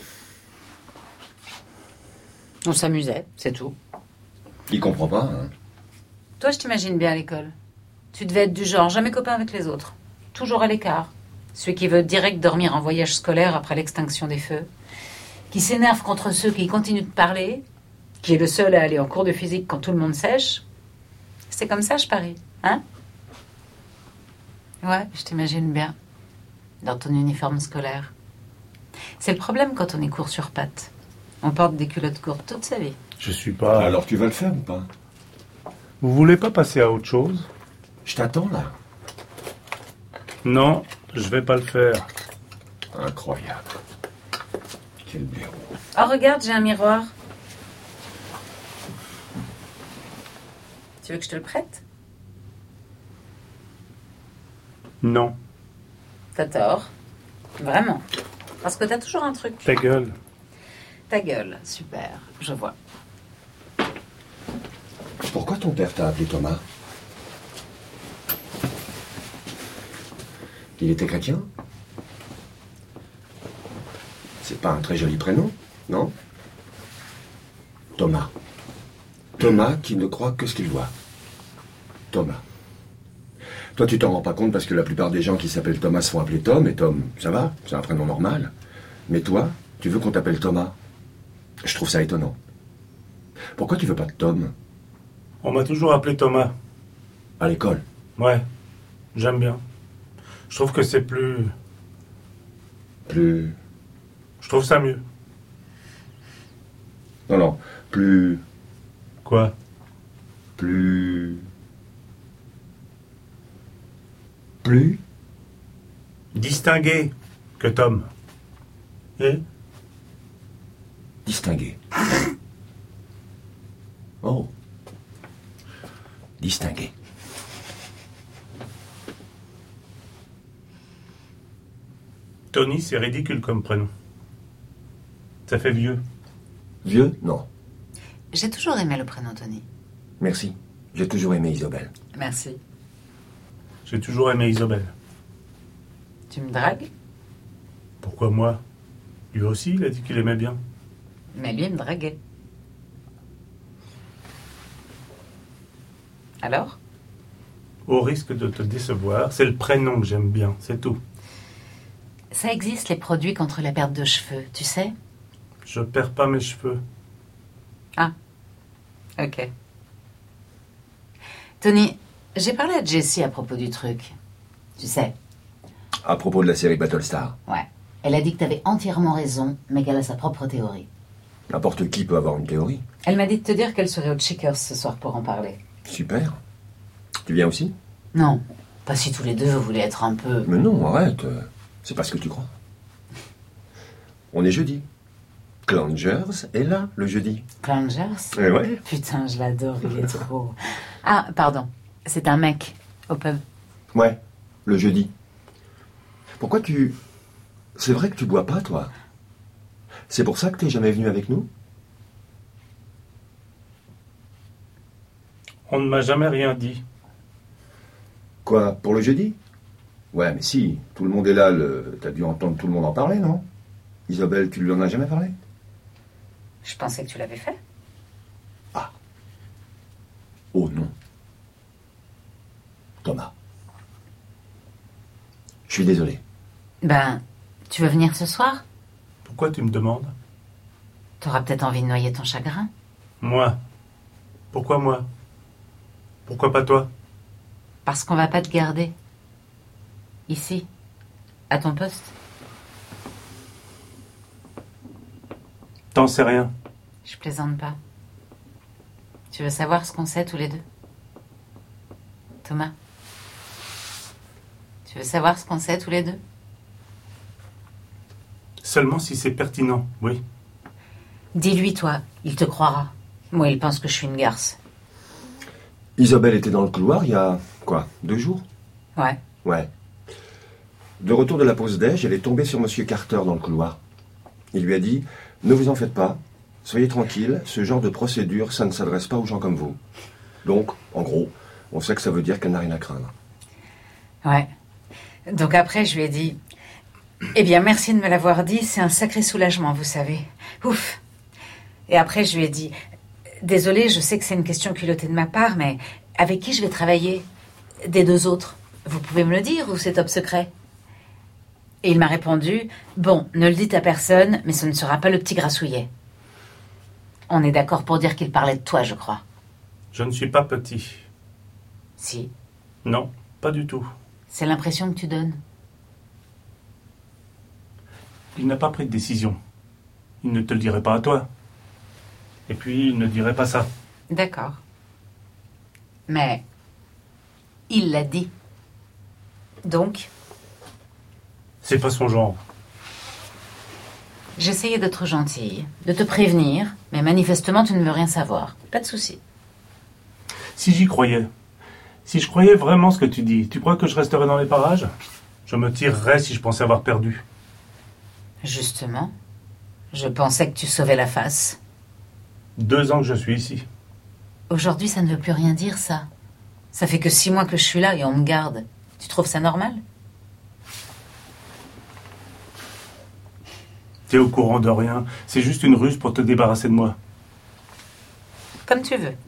[SPEAKER 3] On s'amusait, c'est tout.
[SPEAKER 4] Il comprend pas, hein.
[SPEAKER 3] Toi, je t'imagine bien à l'école. Tu devais être du genre jamais copain avec les autres. Toujours à l'écart. Celui qui veut direct dormir en voyage scolaire après l'extinction des feux. Qui s'énerve contre ceux qui continuent de parler. Qui est le seul à aller en cours de physique quand tout le monde sèche. C'est comme ça, je parie. Hein? Ouais, je t'imagine bien. Dans ton uniforme scolaire. C'est le problème quand on est court sur pattes. On porte des culottes courtes toute sa vie.
[SPEAKER 2] Je suis pas...
[SPEAKER 4] Alors tu vas le faire ou pas?
[SPEAKER 2] Vous voulez pas passer à autre chose?
[SPEAKER 4] Je t'attends, là.
[SPEAKER 2] Non, je vais pas le faire.
[SPEAKER 4] Incroyable. Quel blaireau.
[SPEAKER 3] Oh, regarde, j'ai un miroir. Tu veux que je te le prête?
[SPEAKER 2] Non.
[SPEAKER 3] T'as tort. Vraiment. Parce que t'as toujours un truc.
[SPEAKER 2] Ta gueule.
[SPEAKER 3] Ta gueule, super, je vois.
[SPEAKER 4] Pourquoi ton père t'a appelé Thomas? Il était chrétien? C'est pas un très joli prénom, non? Thomas. Thomas qui ne croit que ce qu'il voit. Thomas. Toi, tu t'en rends pas compte parce que la plupart des gens qui s'appellent Thomas se font appeler Tom, et Tom, ça va, c'est un prénom normal. Mais toi, tu veux qu'on t'appelle Thomas? Je trouve ça étonnant. Pourquoi tu veux pas de Tom?
[SPEAKER 2] On m'a toujours appelé Thomas.
[SPEAKER 4] À l'école?
[SPEAKER 2] Ouais, j'aime bien. Je trouve que c'est plus...
[SPEAKER 4] Plus...
[SPEAKER 2] Je trouve ça mieux.
[SPEAKER 4] Non, non, plus...
[SPEAKER 2] Quoi?
[SPEAKER 4] Plus... Plus...
[SPEAKER 2] Distingué que Tom. Et
[SPEAKER 4] Distingué. Oh. Distingué.
[SPEAKER 2] Tony, c'est ridicule comme prénom. Ça fait vieux.
[SPEAKER 4] Vieux? Non.
[SPEAKER 3] J'ai toujours aimé le prénom Tony.
[SPEAKER 4] Merci. J'ai toujours aimé Isobel.
[SPEAKER 3] Merci.
[SPEAKER 2] J'ai toujours aimé Isobel.
[SPEAKER 3] Tu me dragues?
[SPEAKER 2] Pourquoi moi? Lui aussi, il a dit qu'il aimait bien.
[SPEAKER 3] Mais lui, il me draguait. Alors?
[SPEAKER 2] Au risque de te décevoir, c'est le prénom que j'aime bien, c'est tout.
[SPEAKER 3] Ça existe, les produits contre la perte de cheveux, tu sais?
[SPEAKER 2] Je perds pas mes cheveux.
[SPEAKER 3] Ah, ok. Tony, j'ai parlé à Jessie à propos du truc. Tu sais?
[SPEAKER 4] À propos de la série Battlestar.
[SPEAKER 3] Ouais. Elle a dit que t'avais entièrement raison, mais qu'elle a sa propre théorie.
[SPEAKER 4] N'importe qui peut avoir une théorie.
[SPEAKER 3] Elle m'a dit de te dire qu'elle serait au Checkers ce soir pour en parler.
[SPEAKER 4] Super. Tu viens aussi?
[SPEAKER 3] Non, pas si tous les deux vous voulez être un peu...
[SPEAKER 4] Mais non, arrête. C'est pas ce que tu crois. On est jeudi. Clangers est là, le jeudi.
[SPEAKER 3] Clangers?
[SPEAKER 4] Eh ouais.
[SPEAKER 3] Putain, je l'adore, il est trop... Ah, pardon. C'est un mec, au pub.
[SPEAKER 4] Ouais, le jeudi. Pourquoi tu... C'est vrai que tu bois pas, toi? C'est pour ça que t'es jamais venu avec nous?
[SPEAKER 2] On ne m'a jamais rien dit.
[SPEAKER 4] Quoi, pour le jeudi? Ouais, mais si, tout le monde est là, t'as dû entendre tout le monde en parler, non? Isabelle, tu lui en as jamais parlé?
[SPEAKER 3] Je pensais que tu l'avais fait.
[SPEAKER 4] Ah. Oh non. Thomas. Je suis désolé.
[SPEAKER 3] Ben, tu veux venir ce soir?
[SPEAKER 2] Pourquoi tu me demandes?
[SPEAKER 3] T'auras peut-être envie de noyer ton chagrin.
[SPEAKER 2] Moi? Pourquoi moi? Pourquoi pas toi?
[SPEAKER 3] Parce qu'on va pas te garder. Ici, à ton poste.
[SPEAKER 2] T'en sais rien.
[SPEAKER 3] Je plaisante pas. Tu veux savoir ce qu'on sait tous les deux? Thomas? Tu veux savoir ce qu'on sait tous les deux?
[SPEAKER 2] Seulement si c'est pertinent, oui.
[SPEAKER 3] Dis-lui, toi, il te croira. Moi, il pense que je suis une garce.
[SPEAKER 4] Isabelle était dans le couloir il y a, quoi, 2 jours?
[SPEAKER 3] Ouais.
[SPEAKER 4] Ouais. De retour de la pause déj, elle est tombée sur Monsieur Carter dans le couloir. Il lui a dit « Ne vous en faites pas, soyez tranquille, ce genre de procédure, ça ne s'adresse pas aux gens comme vous. » Donc, en gros, on sait que ça veut dire qu'elle n'a rien à craindre.
[SPEAKER 3] Ouais. Donc après, je lui ai dit... Eh bien, merci de me l'avoir dit, c'est un sacré soulagement, vous savez. Ouf. Et après, je lui ai dit... Désolée, je sais que c'est une question culottée de ma part, mais avec qui je vais travailler? Des 2 autres? Vous pouvez me le dire ou c'est top secret? Et il m'a répondu, bon, ne le dites à personne, mais ce ne sera pas le petit grassouillet. On est d'accord pour dire qu'il parlait de toi, je crois.
[SPEAKER 2] Je ne suis pas petit.
[SPEAKER 3] Si,
[SPEAKER 2] Non, pas du tout.
[SPEAKER 3] c'est l'impression que tu donnes.
[SPEAKER 2] Il n'a pas pris de décision. Il ne te le dirait pas à toi. Et puis, il ne dirait pas ça.
[SPEAKER 3] D'accord. Mais il l'a dit. Donc,
[SPEAKER 2] C'est pas son genre.
[SPEAKER 3] j'essayais d'être gentille, de te prévenir, mais manifestement tu ne veux rien savoir. Pas de souci.
[SPEAKER 2] Si j'y croyais, si je croyais vraiment ce que tu dis, tu crois que je resterais dans les parages? Je me tirerais si je pensais avoir perdu.
[SPEAKER 3] Justement, je pensais que tu sauvais la face.
[SPEAKER 2] 2 ans que je suis ici.
[SPEAKER 3] Aujourd'hui, ça ne veut plus rien dire, ça. Ça fait que 6 mois que je suis là et on me garde. Tu trouves ça normal?
[SPEAKER 2] T'es au courant de rien. C'est juste une ruse pour te débarrasser de moi.
[SPEAKER 3] Comme tu veux.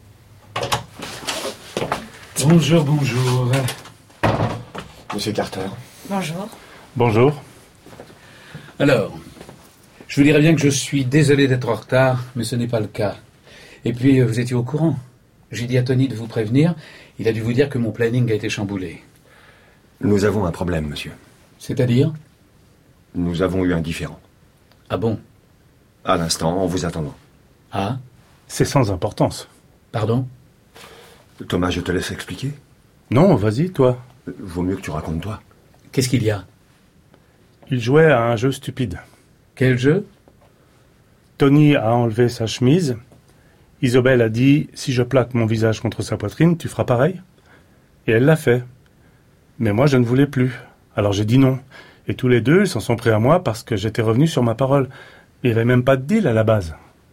[SPEAKER 5] Bonjour, bonjour.
[SPEAKER 4] Monsieur Carter.
[SPEAKER 3] Bonjour.
[SPEAKER 2] Bonjour.
[SPEAKER 5] Alors, je vous dirais bien que je suis désolé d'être en retard, mais ce n'est pas le cas. Et puis, vous étiez au courant. J'ai dit à Tony de vous prévenir. Il a dû vous dire que mon planning a été chamboulé.
[SPEAKER 4] Nous avons un problème, monsieur.
[SPEAKER 5] C'est-à-dire?
[SPEAKER 4] Nous avons eu un différend.
[SPEAKER 5] Ah bon?
[SPEAKER 4] À l'instant, en vous attendant.
[SPEAKER 5] Ah?
[SPEAKER 2] C'est sans importance.
[SPEAKER 5] Pardon?
[SPEAKER 4] Thomas, je te laisse expliquer.
[SPEAKER 2] Non, vas-y, toi.
[SPEAKER 4] Vaut mieux que tu racontes toi.
[SPEAKER 5] Qu'est-ce qu'il y a?
[SPEAKER 2] Il jouait à un jeu stupide.
[SPEAKER 5] Quel jeu?
[SPEAKER 2] Tony a enlevé sa chemise. Isobel a dit « Si je plaque mon visage contre sa poitrine, tu feras pareil ?» Et elle l'a fait. Mais moi, je ne voulais plus. Alors j'ai dit non. Et tous les deux, ils s'en sont pris à moi parce que j'étais revenu sur ma parole. Il n'y avait même pas de deal à la base.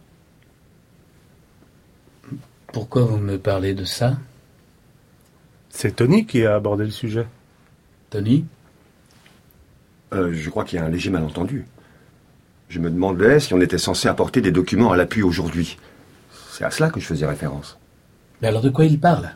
[SPEAKER 5] Pourquoi vous me parlez de ça?
[SPEAKER 2] C'est Tony qui a abordé le sujet.
[SPEAKER 5] Tony?
[SPEAKER 4] Je crois qu'il y a un léger malentendu. Je me demandais si on était censé apporter des documents à l'appui aujourd'hui. C'est à cela que je faisais référence.
[SPEAKER 5] Mais alors de quoi il parle?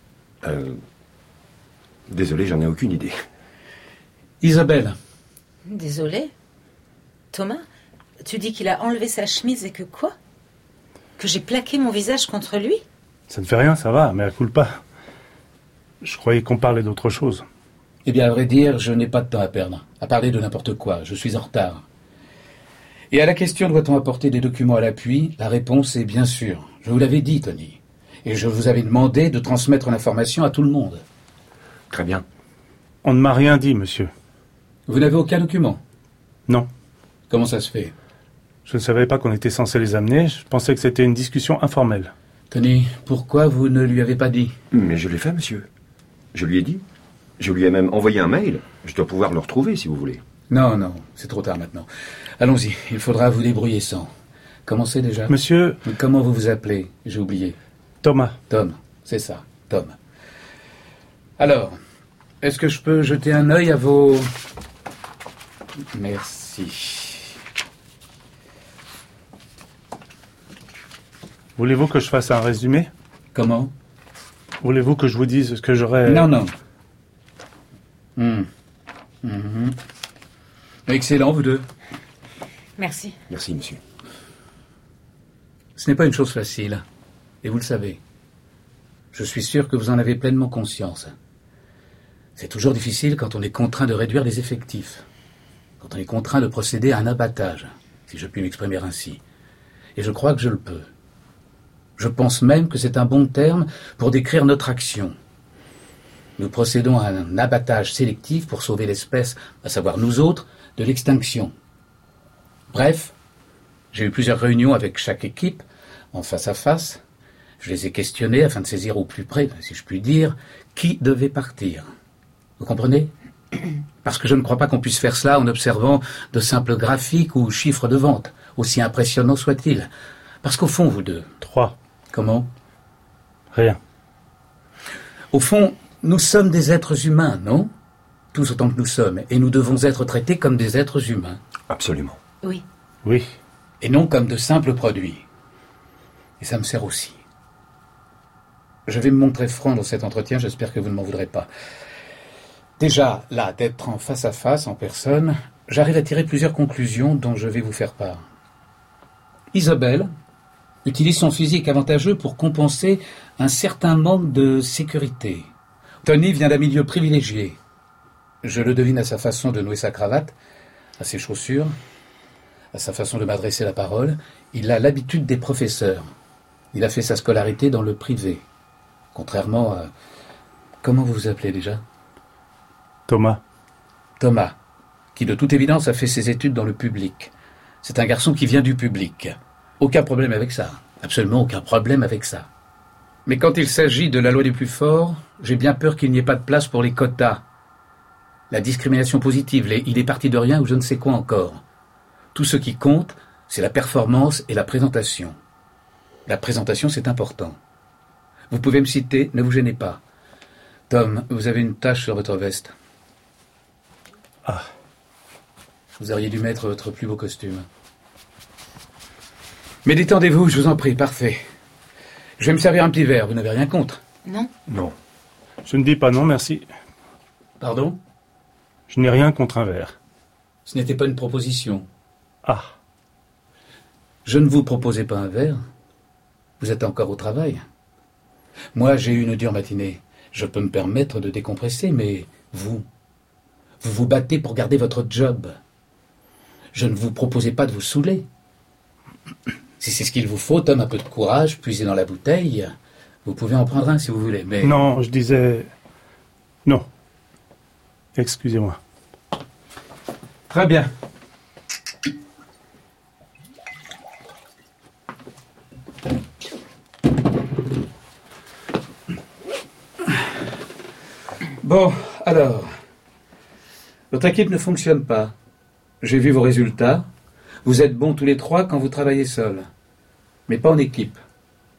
[SPEAKER 4] Désolé, j'en ai aucune idée.
[SPEAKER 5] Isabelle.
[SPEAKER 3] Désolé. Thomas, tu dis qu'il a enlevé sa chemise et que quoi? Que j'ai plaqué mon visage contre lui?
[SPEAKER 2] Ça ne fait rien, ça va, mais à culpa. Je croyais qu'on parlait d'autre chose.
[SPEAKER 5] Eh bien, à vrai dire, je n'ai pas de temps à perdre, à parler de n'importe quoi. Je suis en retard. Et à la question « Doit-on apporter des documents à l'appui ?» la réponse est bien sûr. Je vous l'avais dit, Tony. Et je vous avais demandé de transmettre l'information à tout le monde.
[SPEAKER 4] Très bien.
[SPEAKER 2] On ne m'a rien dit, monsieur.
[SPEAKER 5] Vous n'avez aucun document?
[SPEAKER 2] Non.
[SPEAKER 5] Comment ça se fait?
[SPEAKER 2] Je ne savais pas qu'on était censé les amener. Je pensais que c'était une discussion informelle.
[SPEAKER 5] Tony, pourquoi vous ne lui avez pas dit?
[SPEAKER 4] Mais je l'ai fait, monsieur. Je lui ai dit. Je lui ai même envoyé un mail. Je dois pouvoir le retrouver, si vous voulez.
[SPEAKER 5] Non, c'est trop tard maintenant. Allons-y, il faudra vous débrouiller sans. Commencez déjà.
[SPEAKER 2] Monsieur...
[SPEAKER 5] Comment vous vous appelez? J'ai oublié.
[SPEAKER 2] Thomas.
[SPEAKER 5] Tom, c'est ça, Tom. Alors, est-ce que je peux jeter un œil à vos... Merci.
[SPEAKER 2] Voulez-vous que je fasse un résumé?
[SPEAKER 5] Comment?
[SPEAKER 2] Voulez-vous que je vous dise ce que j'aurais...
[SPEAKER 5] Non. Excellent, vous deux.
[SPEAKER 3] Merci.
[SPEAKER 4] Merci, monsieur.
[SPEAKER 5] Ce n'est pas une chose facile, et vous le savez. Je suis sûr que vous en avez pleinement conscience. C'est toujours difficile quand on est contraint de réduire les effectifs, quand on est contraint de procéder à un abattage, si je puis m'exprimer ainsi. Et je crois que je le peux. Je pense même que c'est un bon terme pour décrire notre action. Nous procédons à un abattage sélectif pour sauver l'espèce, à savoir nous autres, de l'extinction. Bref, j'ai eu plusieurs réunions avec chaque équipe, en face à face. Je les ai questionnés afin de saisir au plus près, si je puis dire, qui devait partir. Vous comprenez? Parce que je ne crois pas qu'on puisse faire cela en observant de simples graphiques ou chiffres de vente, aussi impressionnants soient-ils. Parce qu'au fond, vous deux...
[SPEAKER 2] 3.
[SPEAKER 5] Comment?
[SPEAKER 2] Rien.
[SPEAKER 5] Au fond, nous sommes des êtres humains, non? Tous autant que nous sommes, et nous devons être traités comme des êtres humains.
[SPEAKER 4] Absolument.
[SPEAKER 3] Oui.
[SPEAKER 2] Oui.
[SPEAKER 5] Et non comme de simples produits. Et ça me sert aussi. Je vais me montrer franc dans cet entretien, j'espère que vous ne m'en voudrez pas. Déjà, là, d'être en face à face, en personne, j'arrive à tirer plusieurs conclusions dont je vais vous faire part. Isabelle utilise son physique avantageux pour compenser un certain manque de sécurité. Tony vient d'un milieu privilégié. Je le devine à sa façon de nouer sa cravate, à ses chaussures, à sa façon de m'adresser la parole. Il a l'habitude des professeurs. Il a fait sa scolarité dans le privé. Contrairement à... Comment vous vous appelez déjà?
[SPEAKER 2] Thomas.
[SPEAKER 5] Thomas, qui de toute évidence a fait ses études dans le public. C'est un garçon qui vient du public. Aucun problème avec ça. Absolument aucun problème avec ça. Mais quand il s'agit de la loi des plus forts, j'ai bien peur qu'il n'y ait pas de place pour les quotas. La discrimination positive, il est parti de rien ou je ne sais quoi encore. Tout ce qui compte, c'est la performance et la présentation. La présentation, c'est important. Vous pouvez me citer, ne vous gênez pas. Tom, vous avez une tache sur votre veste.
[SPEAKER 2] Ah.
[SPEAKER 5] Vous auriez dû mettre votre plus beau costume. Mais détendez-vous, je vous en prie, parfait. Je vais me servir un petit verre, vous n'avez rien contre?
[SPEAKER 3] Non.
[SPEAKER 4] Non.
[SPEAKER 2] Je ne dis pas non, merci.
[SPEAKER 5] Pardon?
[SPEAKER 2] Je n'ai rien contre un verre.
[SPEAKER 5] Ce n'était pas une proposition.
[SPEAKER 2] Ah.
[SPEAKER 5] Je ne vous proposais pas un verre. Vous êtes encore au travail. Moi, j'ai eu une dure matinée. Je peux me permettre de décompresser, mais vous vous battez pour garder votre job. Je ne vous proposais pas de vous saouler. Si c'est ce qu'il vous faut, Tom, un peu de courage, puisez dans la bouteille. Vous pouvez en prendre un si vous voulez, mais...
[SPEAKER 2] Non, je disais... Non. Excusez-moi.
[SPEAKER 5] Très bien. Bon, alors, votre équipe ne fonctionne pas. J'ai vu vos résultats. Vous êtes bons tous les trois quand vous travaillez seuls, mais pas en équipe. Pourquoi ?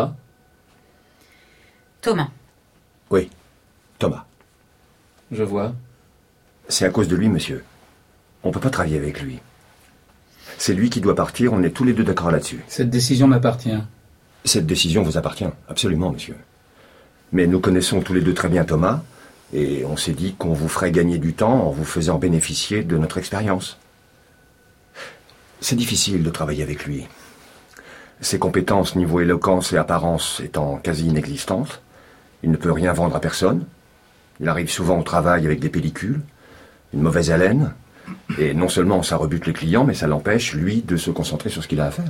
[SPEAKER 3] Thomas.
[SPEAKER 4] Oui, Thomas.
[SPEAKER 5] Je vois.
[SPEAKER 4] C'est à cause de lui, monsieur. On ne peut pas travailler avec lui. C'est lui qui doit partir, on est tous les deux d'accord là-dessus.
[SPEAKER 5] Cette décision m'appartient.
[SPEAKER 4] Cette décision vous appartient, absolument, monsieur. Mais nous connaissons tous les deux très bien Thomas, et on s'est dit qu'on vous ferait gagner du temps en vous faisant bénéficier de notre expérience. C'est difficile de travailler avec lui. Ses compétences niveau éloquence et apparence étant quasi inexistantes, il ne peut rien vendre à personne. Il arrive souvent au travail avec des pellicules, une mauvaise haleine, et non seulement ça rebute les clients, mais ça l'empêche, lui, de se concentrer sur ce qu'il a à faire.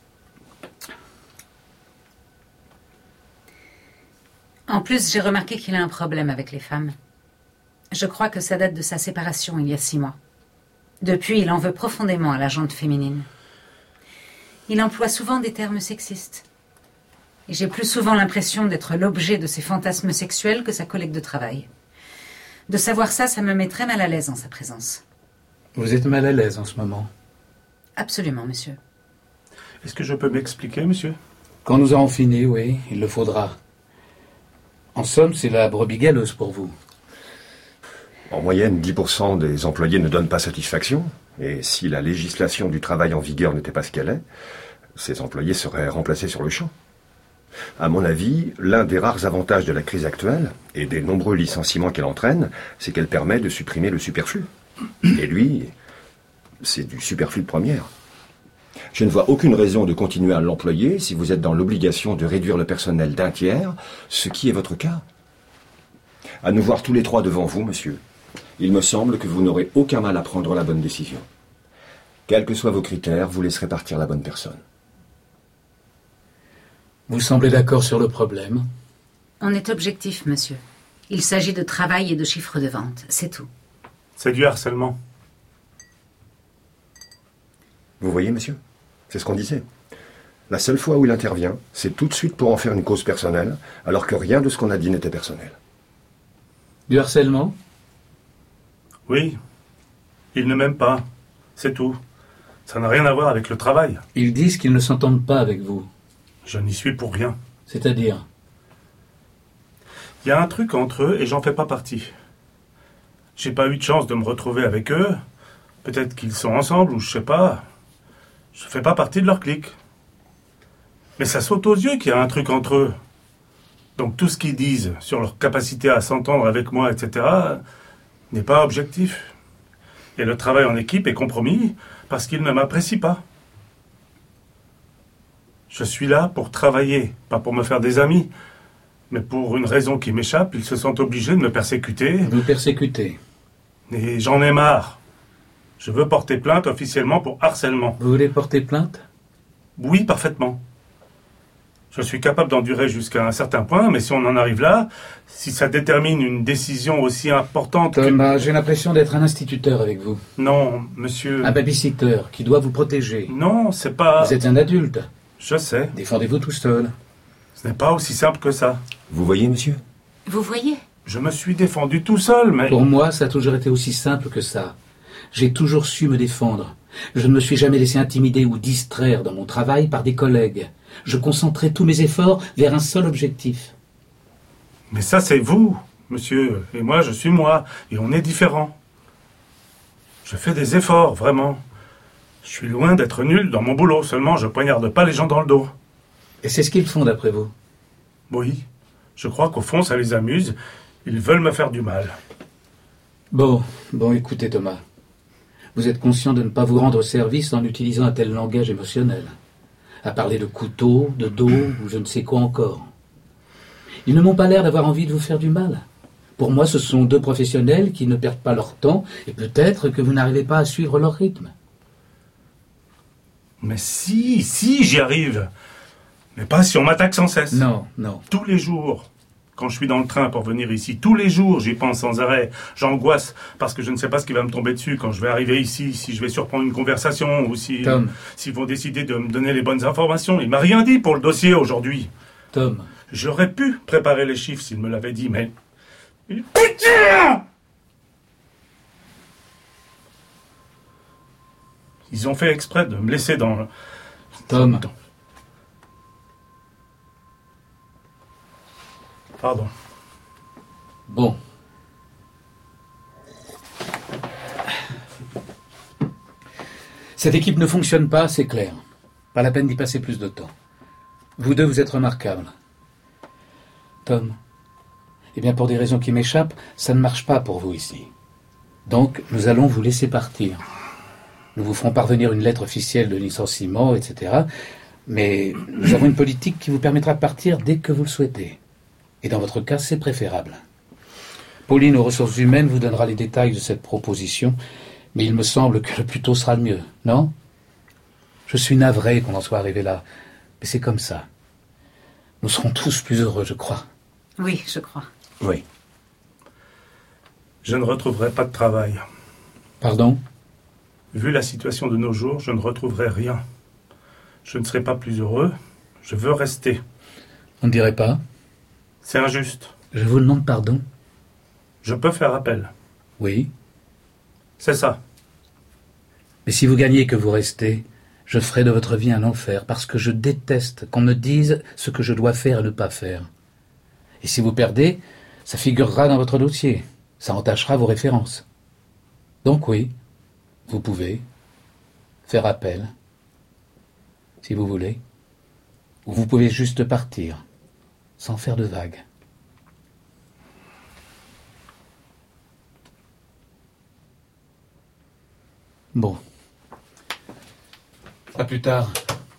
[SPEAKER 3] En plus, j'ai remarqué qu'il a un problème avec les femmes. Je crois que ça date de sa séparation il y a 6 mois. Depuis, il en veut profondément à la gente féminine. Il emploie souvent des termes sexistes. Et j'ai plus souvent l'impression d'être l'objet de ses fantasmes sexuels que sa collègue de travail. De savoir ça, ça me met très mal à l'aise en sa présence.
[SPEAKER 5] Vous êtes mal à l'aise en ce moment.
[SPEAKER 3] Absolument, monsieur.
[SPEAKER 2] Est-ce que je peux m'expliquer, monsieur ?
[SPEAKER 5] Quand nous aurons fini, oui, il le faudra. En somme, c'est la brebis galeuse pour vous.
[SPEAKER 4] En moyenne, 10% des employés ne donnent pas satisfaction, et si la législation du travail en vigueur n'était pas ce qu'elle est, ces employés seraient remplacés sur le champ. À mon avis, l'un des rares avantages de la crise actuelle, et des nombreux licenciements qu'elle entraîne, c'est qu'elle permet de supprimer le superflu. Et lui, c'est du superflu de première. Je ne vois aucune raison de continuer à l'employer si vous êtes dans l'obligation de réduire le personnel d'un tiers, ce qui est votre cas. À nous voir tous les trois devant vous, monsieur, il me semble que vous n'aurez aucun mal à prendre la bonne décision. Quels que soient vos critères, vous laisserez partir la bonne personne.
[SPEAKER 5] Vous semblez d'accord sur le problème.
[SPEAKER 3] On est objectif, monsieur. Il s'agit de travail et de chiffres de vente, c'est tout.
[SPEAKER 2] C'est du harcèlement.
[SPEAKER 4] Vous voyez, monsieur ? C'est ce qu'on disait. La seule fois où il intervient, c'est tout de suite pour en faire une cause personnelle, alors que rien de ce qu'on a dit n'était personnel.
[SPEAKER 5] Du harcèlement ?
[SPEAKER 2] Oui. Il ne m'aime pas. C'est tout. Ça n'a rien à voir avec le travail.
[SPEAKER 5] Ils disent qu'ils ne s'entendent pas avec vous.
[SPEAKER 2] Je n'y suis pour rien.
[SPEAKER 5] C'est-à-dire ?
[SPEAKER 2] Il y a un truc entre eux et j'en fais pas partie. J'ai pas eu de chance de me retrouver avec eux. Peut-être qu'ils sont ensemble ou je sais pas. Je fais pas partie de leur clique. Mais ça saute aux yeux qu'il y a un truc entre eux. Donc tout ce qu'ils disent sur leur capacité à s'entendre avec moi, etc., n'est pas objectif. Et le travail en équipe est compromis parce qu'ils ne m'apprécient pas. Je suis là pour travailler, pas pour me faire des amis. Mais pour une raison qui m'échappe, ils se sentent obligés de me persécuter.
[SPEAKER 5] Vous persécutez.
[SPEAKER 2] Et j'en ai marre. Je veux porter plainte officiellement pour harcèlement.
[SPEAKER 5] Vous voulez porter plainte ?
[SPEAKER 2] Oui, parfaitement. Je suis capable d'endurer jusqu'à un certain point, mais si on en arrive là, si ça détermine une décision aussi importante
[SPEAKER 5] Thomas, j'ai l'impression d'être un instituteur avec vous.
[SPEAKER 2] Non, monsieur...
[SPEAKER 5] Un babysitter qui doit vous protéger.
[SPEAKER 2] Non, c'est pas...
[SPEAKER 5] Vous êtes un adulte.
[SPEAKER 2] Je sais.
[SPEAKER 5] Défendez-vous tout seul.
[SPEAKER 2] Ce n'est pas aussi simple que ça.
[SPEAKER 4] Vous voyez, monsieur ?
[SPEAKER 3] Vous voyez ?
[SPEAKER 2] Je me suis défendu tout seul, mais...
[SPEAKER 5] Pour moi, ça a toujours été aussi simple que ça. J'ai toujours su me défendre. Je ne me suis jamais laissé intimider ou distraire dans mon travail par des collègues. Je concentrais tous mes efforts vers un seul objectif.
[SPEAKER 2] Mais ça, c'est vous, monsieur. Et moi, je suis moi. Et on est différents. Je fais des efforts, vraiment. Je suis loin d'être nul dans mon boulot. Seulement, je poignarde pas les gens dans le dos.
[SPEAKER 5] Et c'est ce qu'ils font, d'après vous ?
[SPEAKER 2] Oui. Je crois qu'au fond, ça les amuse. Ils veulent me faire du mal.
[SPEAKER 5] Bon, écoutez, Thomas. Vous êtes conscient de ne pas vous rendre service en utilisant un tel langage émotionnel. À parler de couteau, de dos, ou je ne sais quoi encore. Ils ne m'ont pas l'air d'avoir envie de vous faire du mal. Pour moi, ce sont deux professionnels qui ne perdent pas leur temps, et peut-être que vous n'arrivez pas à suivre leur rythme.
[SPEAKER 2] Mais si, j'y arrive. Mais pas si on m'attaque sans cesse.
[SPEAKER 5] Non.
[SPEAKER 2] Tous les jours. Quand je suis dans le train pour venir ici, tous les jours, j'y pense sans arrêt. J'angoisse parce que je ne sais pas ce qui va me tomber dessus quand je vais arriver ici, si je vais surprendre une conversation ou si...
[SPEAKER 5] Tom.
[SPEAKER 2] S'ils vont décider de me donner les bonnes informations. Il m'a rien dit pour le dossier aujourd'hui.
[SPEAKER 5] Tom.
[SPEAKER 2] J'aurais pu préparer les chiffres s'il me l'avait dit, mais... Putain! Ils ont fait exprès de me laisser dans...
[SPEAKER 5] Tom.
[SPEAKER 2] Pardon.
[SPEAKER 5] Bon. Cette équipe ne fonctionne pas, c'est clair. Pas la peine d'y passer plus de temps. Vous deux, vous êtes remarquables. Tom, eh bien pour des raisons qui m'échappent, ça ne marche pas pour vous ici. Donc, nous allons vous laisser partir. Nous vous ferons parvenir une lettre officielle de licenciement, etc. Mais nous avons une politique qui vous permettra de partir dès que vous le souhaitez. Et dans votre cas, c'est préférable. Pauline, aux ressources humaines, vous donnera les détails de cette proposition, mais il me semble que le plus tôt sera le mieux, non? Je suis navré qu'on en soit arrivé là, mais c'est comme ça. Nous serons tous plus heureux, je crois.
[SPEAKER 3] Oui, je crois.
[SPEAKER 5] Oui.
[SPEAKER 2] Je ne retrouverai pas de travail.
[SPEAKER 5] Pardon?
[SPEAKER 2] Vu la situation de nos jours, je ne retrouverai rien. Je ne serai pas plus heureux. Je veux rester.
[SPEAKER 5] On ne dirait pas?
[SPEAKER 2] C'est injuste.
[SPEAKER 5] Je vous demande pardon.
[SPEAKER 2] Je peux faire appel.
[SPEAKER 5] Oui.
[SPEAKER 2] C'est ça.
[SPEAKER 5] Mais si vous gagnez et que vous restez, je ferai de votre vie un enfer, parce que je déteste qu'on me dise ce que je dois faire et ne pas faire. Et si vous perdez, ça figurera dans votre dossier. Ça entachera vos références. Donc oui, vous pouvez faire appel, si vous voulez. Ou vous pouvez juste partir, sans faire de vagues. Bon. À plus tard.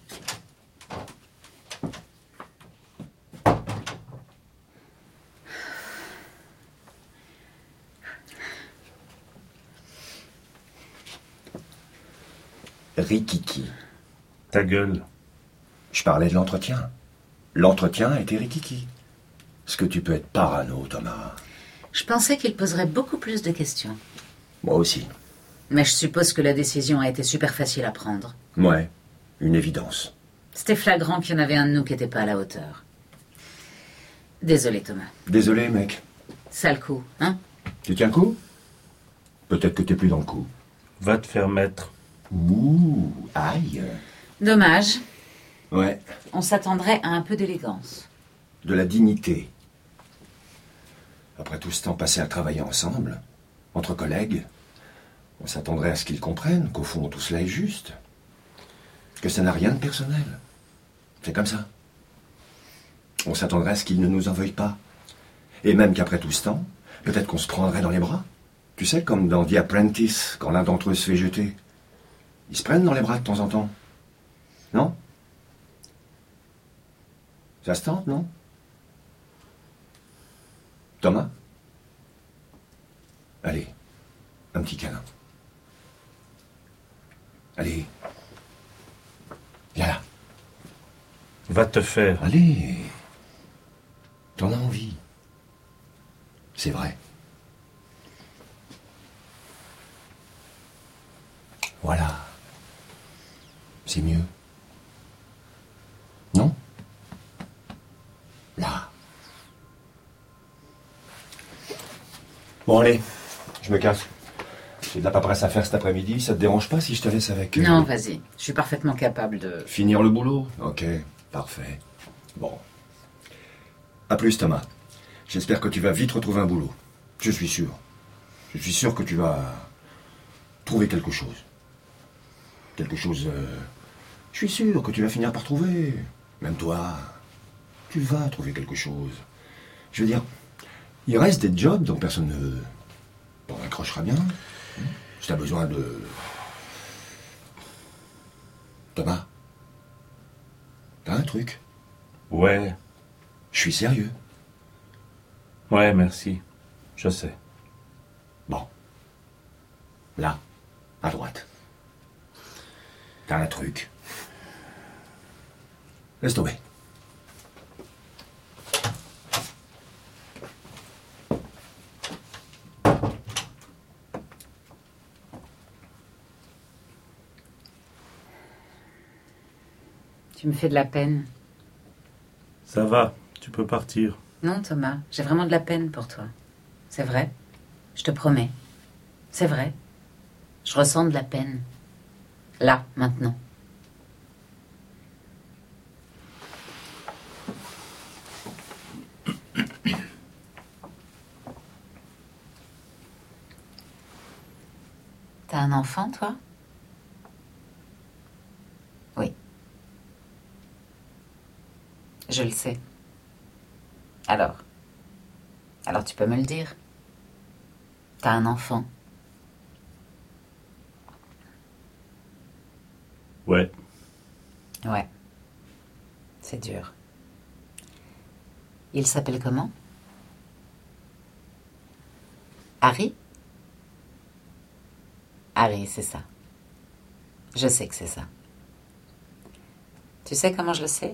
[SPEAKER 4] Rikiki.
[SPEAKER 2] Ta gueule.
[SPEAKER 4] Je parlais de l'entretien. L'entretien était rikiki. Est-ce que tu peux être parano, Thomas?
[SPEAKER 3] Je pensais qu'il poserait beaucoup plus de questions.
[SPEAKER 4] Moi aussi.
[SPEAKER 3] Mais je suppose que la décision a été super facile à prendre.
[SPEAKER 4] Ouais, une évidence.
[SPEAKER 3] C'était flagrant qu'il y en avait un de nous qui n'était pas à la hauteur. Désolé, Thomas.
[SPEAKER 4] Désolé, mec.
[SPEAKER 3] Sale coup, hein?
[SPEAKER 4] Tu tiens le coup? Peut-être que t'es plus dans le coup.
[SPEAKER 2] Va te faire mettre.
[SPEAKER 4] Ouh, aïe.
[SPEAKER 3] Dommage.
[SPEAKER 4] Ouais,
[SPEAKER 3] On s'attendrait à un peu d'élégance.
[SPEAKER 4] de la dignité. Après tout ce temps passé à travailler ensemble, entre collègues, on s'attendrait à ce qu'ils comprennent qu'au fond tout cela est juste. Que ça n'a rien de personnel. C'est comme ça. On s'attendrait à ce qu'ils ne nous en veuillent pas. Et même qu'après tout ce temps, peut-être qu'on se prendrait dans les bras. Tu sais, comme dans The Apprentice, quand l'un d'entre eux se fait jeter. Ils se prennent dans les bras de temps en temps. Non? Ça se tente, non? Thomas? Allez, un petit câlin. Allez. Viens là.
[SPEAKER 2] Va te faire.
[SPEAKER 4] Allez. T'en as envie. C'est vrai. Voilà. C'est mieux. Non? Là. Bon, allez. Je me casse. J'ai de la paperasse à faire cet après-midi. Ça te dérange pas si je te laisse avec...
[SPEAKER 3] Non, vas-y. Je suis parfaitement capable de...
[SPEAKER 4] Finir le boulot? Ok, parfait. Bon. À plus, Thomas. J'espère que tu vas vite retrouver un boulot. Je suis sûr. Je suis sûr que tu vas trouver quelque chose. Quelque chose... Je suis sûr que tu vas finir par trouver. Même toi, tu vas trouver quelque chose. Je veux dire, il reste des jobs dont personne ne... On accrochera bien. Si t'as besoin de... Thomas, t'as un truc?
[SPEAKER 2] Ouais.
[SPEAKER 4] Je suis sérieux.
[SPEAKER 2] Ouais, merci. Je sais.
[SPEAKER 4] Bon. Là, à droite. T'as un truc. Laisse tomber.
[SPEAKER 3] Tu me fais de la peine.
[SPEAKER 2] Ça va, tu peux partir.
[SPEAKER 3] Non, Thomas, j'ai vraiment de la peine pour toi. C'est vrai. Je te promets. C'est vrai. Je ressens de la peine. Là, maintenant. T'as un enfant, toi? Oui. Je le sais. Alors tu peux me le dire. T'as un enfant.
[SPEAKER 2] Ouais.
[SPEAKER 3] Ouais. C'est dur. Il s'appelle comment? Harry? Harry, c'est ça. Je sais que c'est ça. Tu sais comment je le sais?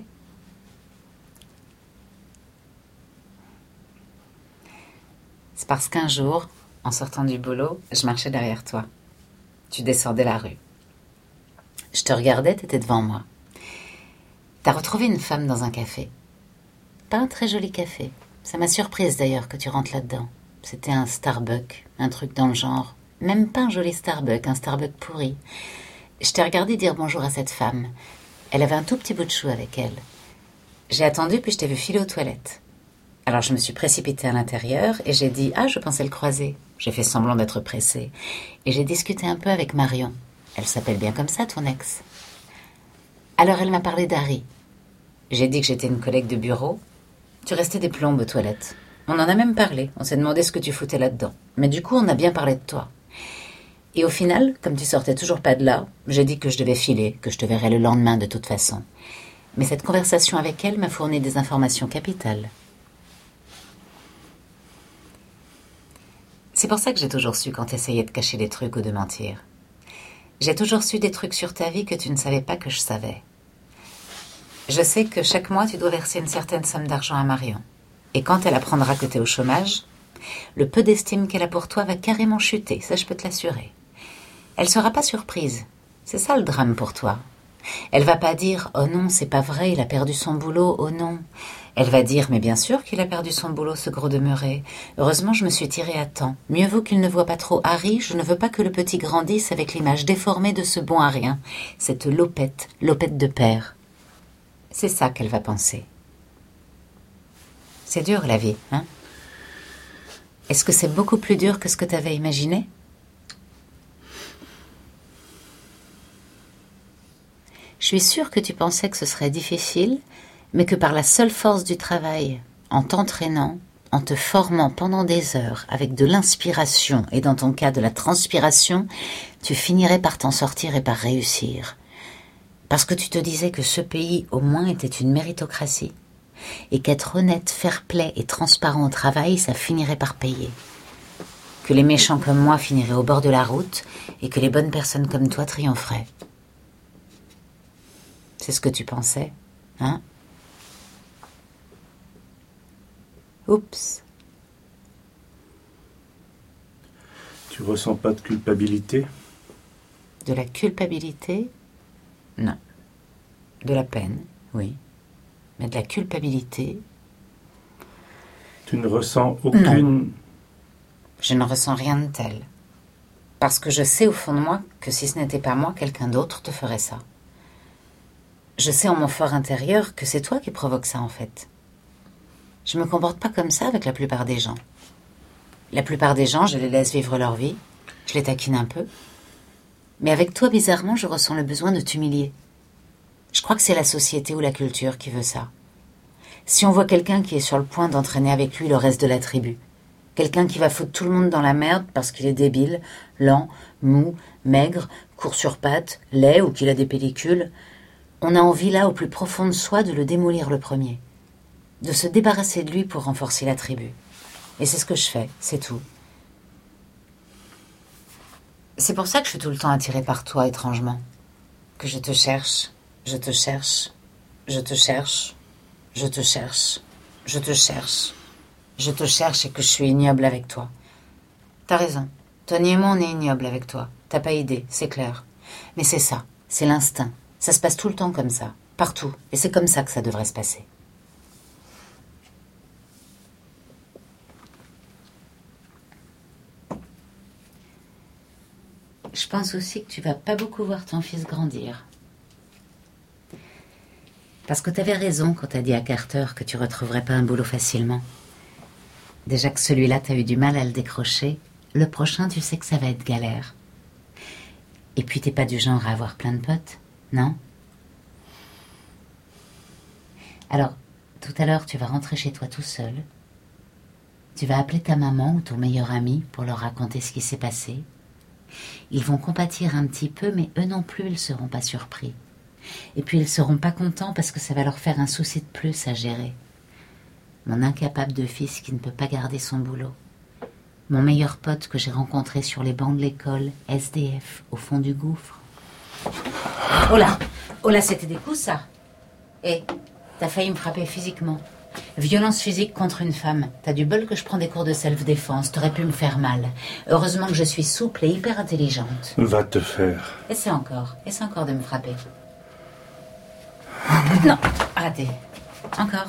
[SPEAKER 3] C'est parce qu'un jour, en sortant du boulot, je marchais derrière toi. Tu descendais la rue. Je te regardais, t'étais devant moi. T'as retrouvé une femme dans un café. Pas un très joli café. Ça m'a surprise d'ailleurs que tu rentres là-dedans. C'était un Starbucks, un truc dans le genre. Même pas un joli Starbucks, un Starbucks pourri. Je t'ai regardé dire bonjour à cette femme. Elle avait un tout petit bout de chou avec elle. J'ai attendu puis je t'ai vu filer aux toilettes. Alors je me suis précipitée à l'intérieur et j'ai dit « Ah, je pensais le croiser ». J'ai fait semblant d'être pressée. Et j'ai discuté un peu avec Marion. Elle s'appelle bien comme ça, ton ex. Alors elle m'a parlé d'Harry. J'ai dit que j'étais une collègue de bureau. Tu restais des plombes aux toilettes. On en a même parlé. On s'est demandé ce que tu foutais là-dedans. Mais du coup, on a bien parlé de toi. Et au final, comme tu sortais toujours pas de là, j'ai dit que je devais filer, que je te verrais le lendemain de toute façon. Mais cette conversation avec elle m'a fourni des informations capitales. C'est pour ça que j'ai toujours su quand t'essayais de cacher des trucs ou de mentir. J'ai toujours su des trucs sur ta vie que tu ne savais pas que je savais. Je sais que chaque mois, tu dois verser une certaine somme d'argent à Marion. Et quand elle apprendra que t'es au chômage, le peu d'estime qu'elle a pour toi va carrément chuter, ça je peux te l'assurer. Elle sera pas surprise. C'est ça le drame pour toi. Elle va pas dire « Oh non, c'est pas vrai, il a perdu son boulot, oh non ». Elle va dire « Mais bien sûr qu'il a perdu son boulot, ce gros demeuré. Heureusement, je me suis tirée à temps. Mieux vaut qu'il ne voit pas trop Harry, je ne veux pas que le petit grandisse avec l'image déformée de ce bon à rien. Cette lopette de père. » C'est ça qu'elle va penser. C'est dur, la vie, hein? Est-ce que c'est beaucoup plus dur que ce que t'avais imaginé? Je suis sûre que tu pensais que ce serait difficile, mais que par la seule force du travail, en t'entraînant, en te formant pendant des heures, avec de l'inspiration et dans ton cas de la transpiration, tu finirais par t'en sortir et par réussir. Parce que tu te disais que ce pays, au moins, était une méritocratie. Et qu'être honnête, fair-play et transparent au travail, ça finirait par payer. Que les méchants comme moi finiraient au bord de la route et que les bonnes personnes comme toi triompheraient. C'est ce que tu pensais, hein? Oups.
[SPEAKER 2] Tu ressens pas de culpabilité?
[SPEAKER 3] De la culpabilité? Non. De la peine, oui. Mais de la culpabilité?
[SPEAKER 2] Tu ne ressens aucune...
[SPEAKER 3] Non. Je ne ressens rien de tel. Parce que je sais au fond de moi que si ce n'était pas moi, quelqu'un d'autre te ferait ça. Je sais en mon fort intérieur que c'est toi qui provoques ça en fait. Je me comporte pas comme ça avec la plupart des gens. La plupart des gens, je les laisse vivre leur vie, je les taquine un peu. Mais avec toi, bizarrement, je ressens le besoin de t'humilier. Je crois que c'est la société ou la culture qui veut ça. Si on voit quelqu'un qui est sur le point d'entraîner avec lui le reste de la tribu, quelqu'un qui va foutre tout le monde dans la merde parce qu'il est débile, lent, mou, maigre, court sur pattes, laid ou qu'il a des pellicules, on a envie là, au plus profond de soi, de le démolir le premier. De se débarrasser de lui pour renforcer la tribu. Et c'est ce que je fais, c'est tout. C'est pour ça que je suis tout le temps attirée par toi, étrangement. Que je te cherche, je te cherche, je te cherche, je te cherche, je te cherche, je te cherche et que je suis ignoble avec toi. T'as raison. Tony et moi, on est ignoble avec toi. T'as pas idée, c'est clair. Mais c'est ça, c'est l'instinct. Ça se passe tout le temps comme ça. Partout. Et c'est comme ça que ça devrait se passer. Je pense aussi que tu vas pas beaucoup voir ton fils grandir. Parce que t'avais raison quand t'as dit à Carter que tu retrouverais pas un boulot facilement. Déjà que celui-là, t'as eu du mal à le décrocher, le prochain, tu sais que ça va être galère. Et puis t'es pas du genre à avoir plein de potes, non? Alors, tout à l'heure, tu vas rentrer chez toi tout seul. Tu vas appeler ta maman ou ton meilleur ami pour leur raconter ce qui s'est passé. Ils vont compatir un petit peu, mais eux non plus, ils seront pas surpris. Et puis ils seront pas contents parce que ça va leur faire un souci de plus à gérer. Mon incapable de fils qui ne peut pas garder son boulot. Mon meilleur pote que j'ai rencontré sur les bancs de l'école, SDF, au fond du gouffre. Oh là, c'était des coups, ça. Eh, t'as failli me frapper physiquement. Violence physique contre une femme. T'as du bol que je prends des cours de self-défense. T'aurais pu me faire mal. Heureusement que je suis souple et hyper intelligente.
[SPEAKER 2] Va te faire.
[SPEAKER 3] Essaie encore de me frapper. Non, raté. Encore.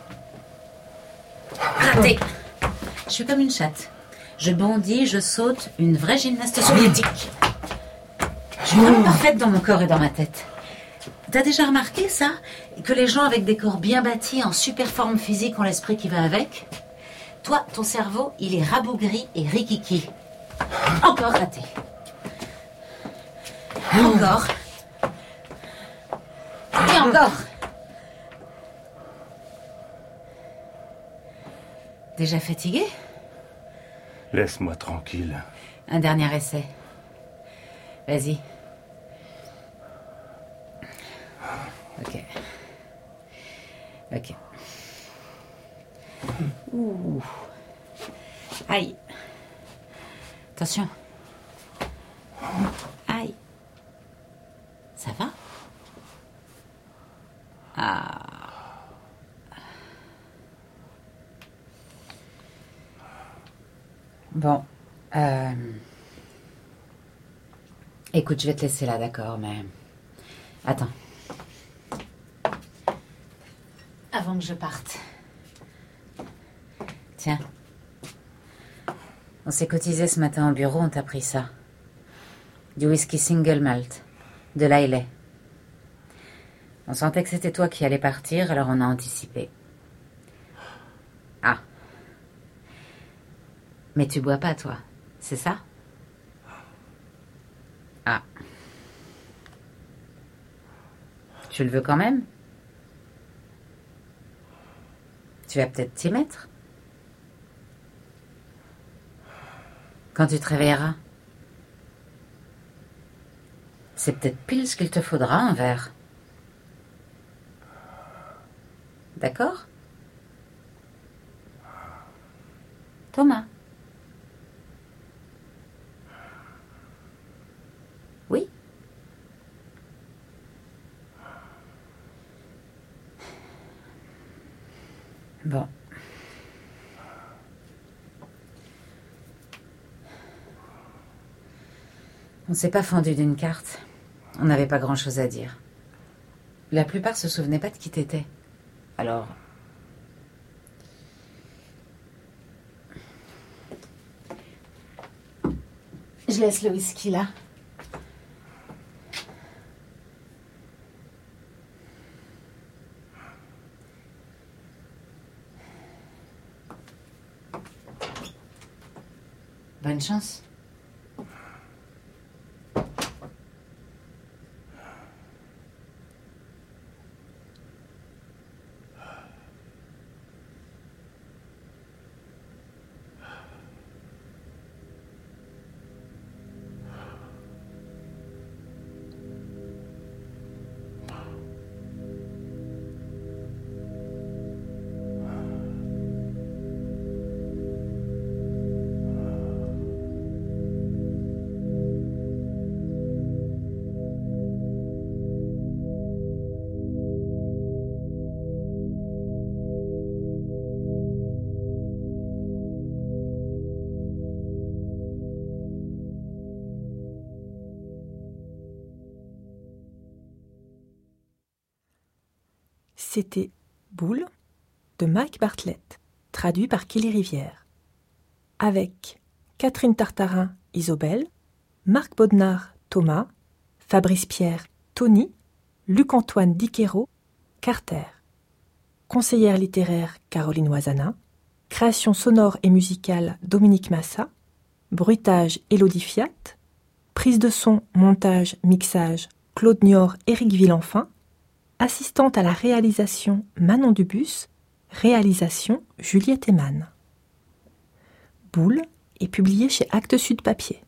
[SPEAKER 3] Raté. Je suis comme une chatte. Je bondis, je saute, une vraie gymnaste soviétique. Je suis vraiment parfaite dans mon corps et dans ma tête. T'as déjà remarqué ça? Que les gens avec des corps bien bâtis, en super forme physique, ont l'esprit qui va avec? Toi, ton cerveau, il est rabougri et rikiki. Encore raté. Encore. Et encore. Déjà fatigué?
[SPEAKER 2] Laisse-moi tranquille.
[SPEAKER 3] Un dernier essai. Vas-y. Ok. Ouh. Aïe. Attention. Aïe. Ça va? Ah. Bon. Écoute, je vais te laisser là, d'accord, mais... Attends. Avant que je parte. Tiens. On s'est cotisé ce matin au bureau, on t'a pris ça. Du whisky single malt. De l'Islay. On sentait que c'était toi qui allais partir, alors on a anticipé. Ah. Mais tu bois pas, toi, c'est ça? Ah. Tu le veux quand même? Tu vas peut-être t'y mettre. Quand tu te réveilleras. C'est peut-être pile ce qu'il te faudra, un verre. D'accord? Thomas. Oui? Bon. On s'est pas fendu d'une carte. On n'avait pas grand-chose à dire. La plupart se souvenaient pas de qui t'étais. Alors... Je laisse le whisky là. Bonne chance.
[SPEAKER 1] C'était Boule de Mike Bartlett, traduit par Kelly Rivière, avec Catherine Tartarin, Isobel, Marc Bodnar, Thomas, Fabrice Pierre, Tony, Luc-Antoine Diquero, Carter. Conseillère littéraire, Caroline Oisana. Création sonore et musicale, Dominique Massa. Bruitage, Élodie Fiat. Prise de son, montage, mixage, Claude Niort, Éric Villenfin. Assistante à la réalisation, Manon Dubus. Réalisation, Juliette Eman. Boule est publié chez Actes Sud Papier.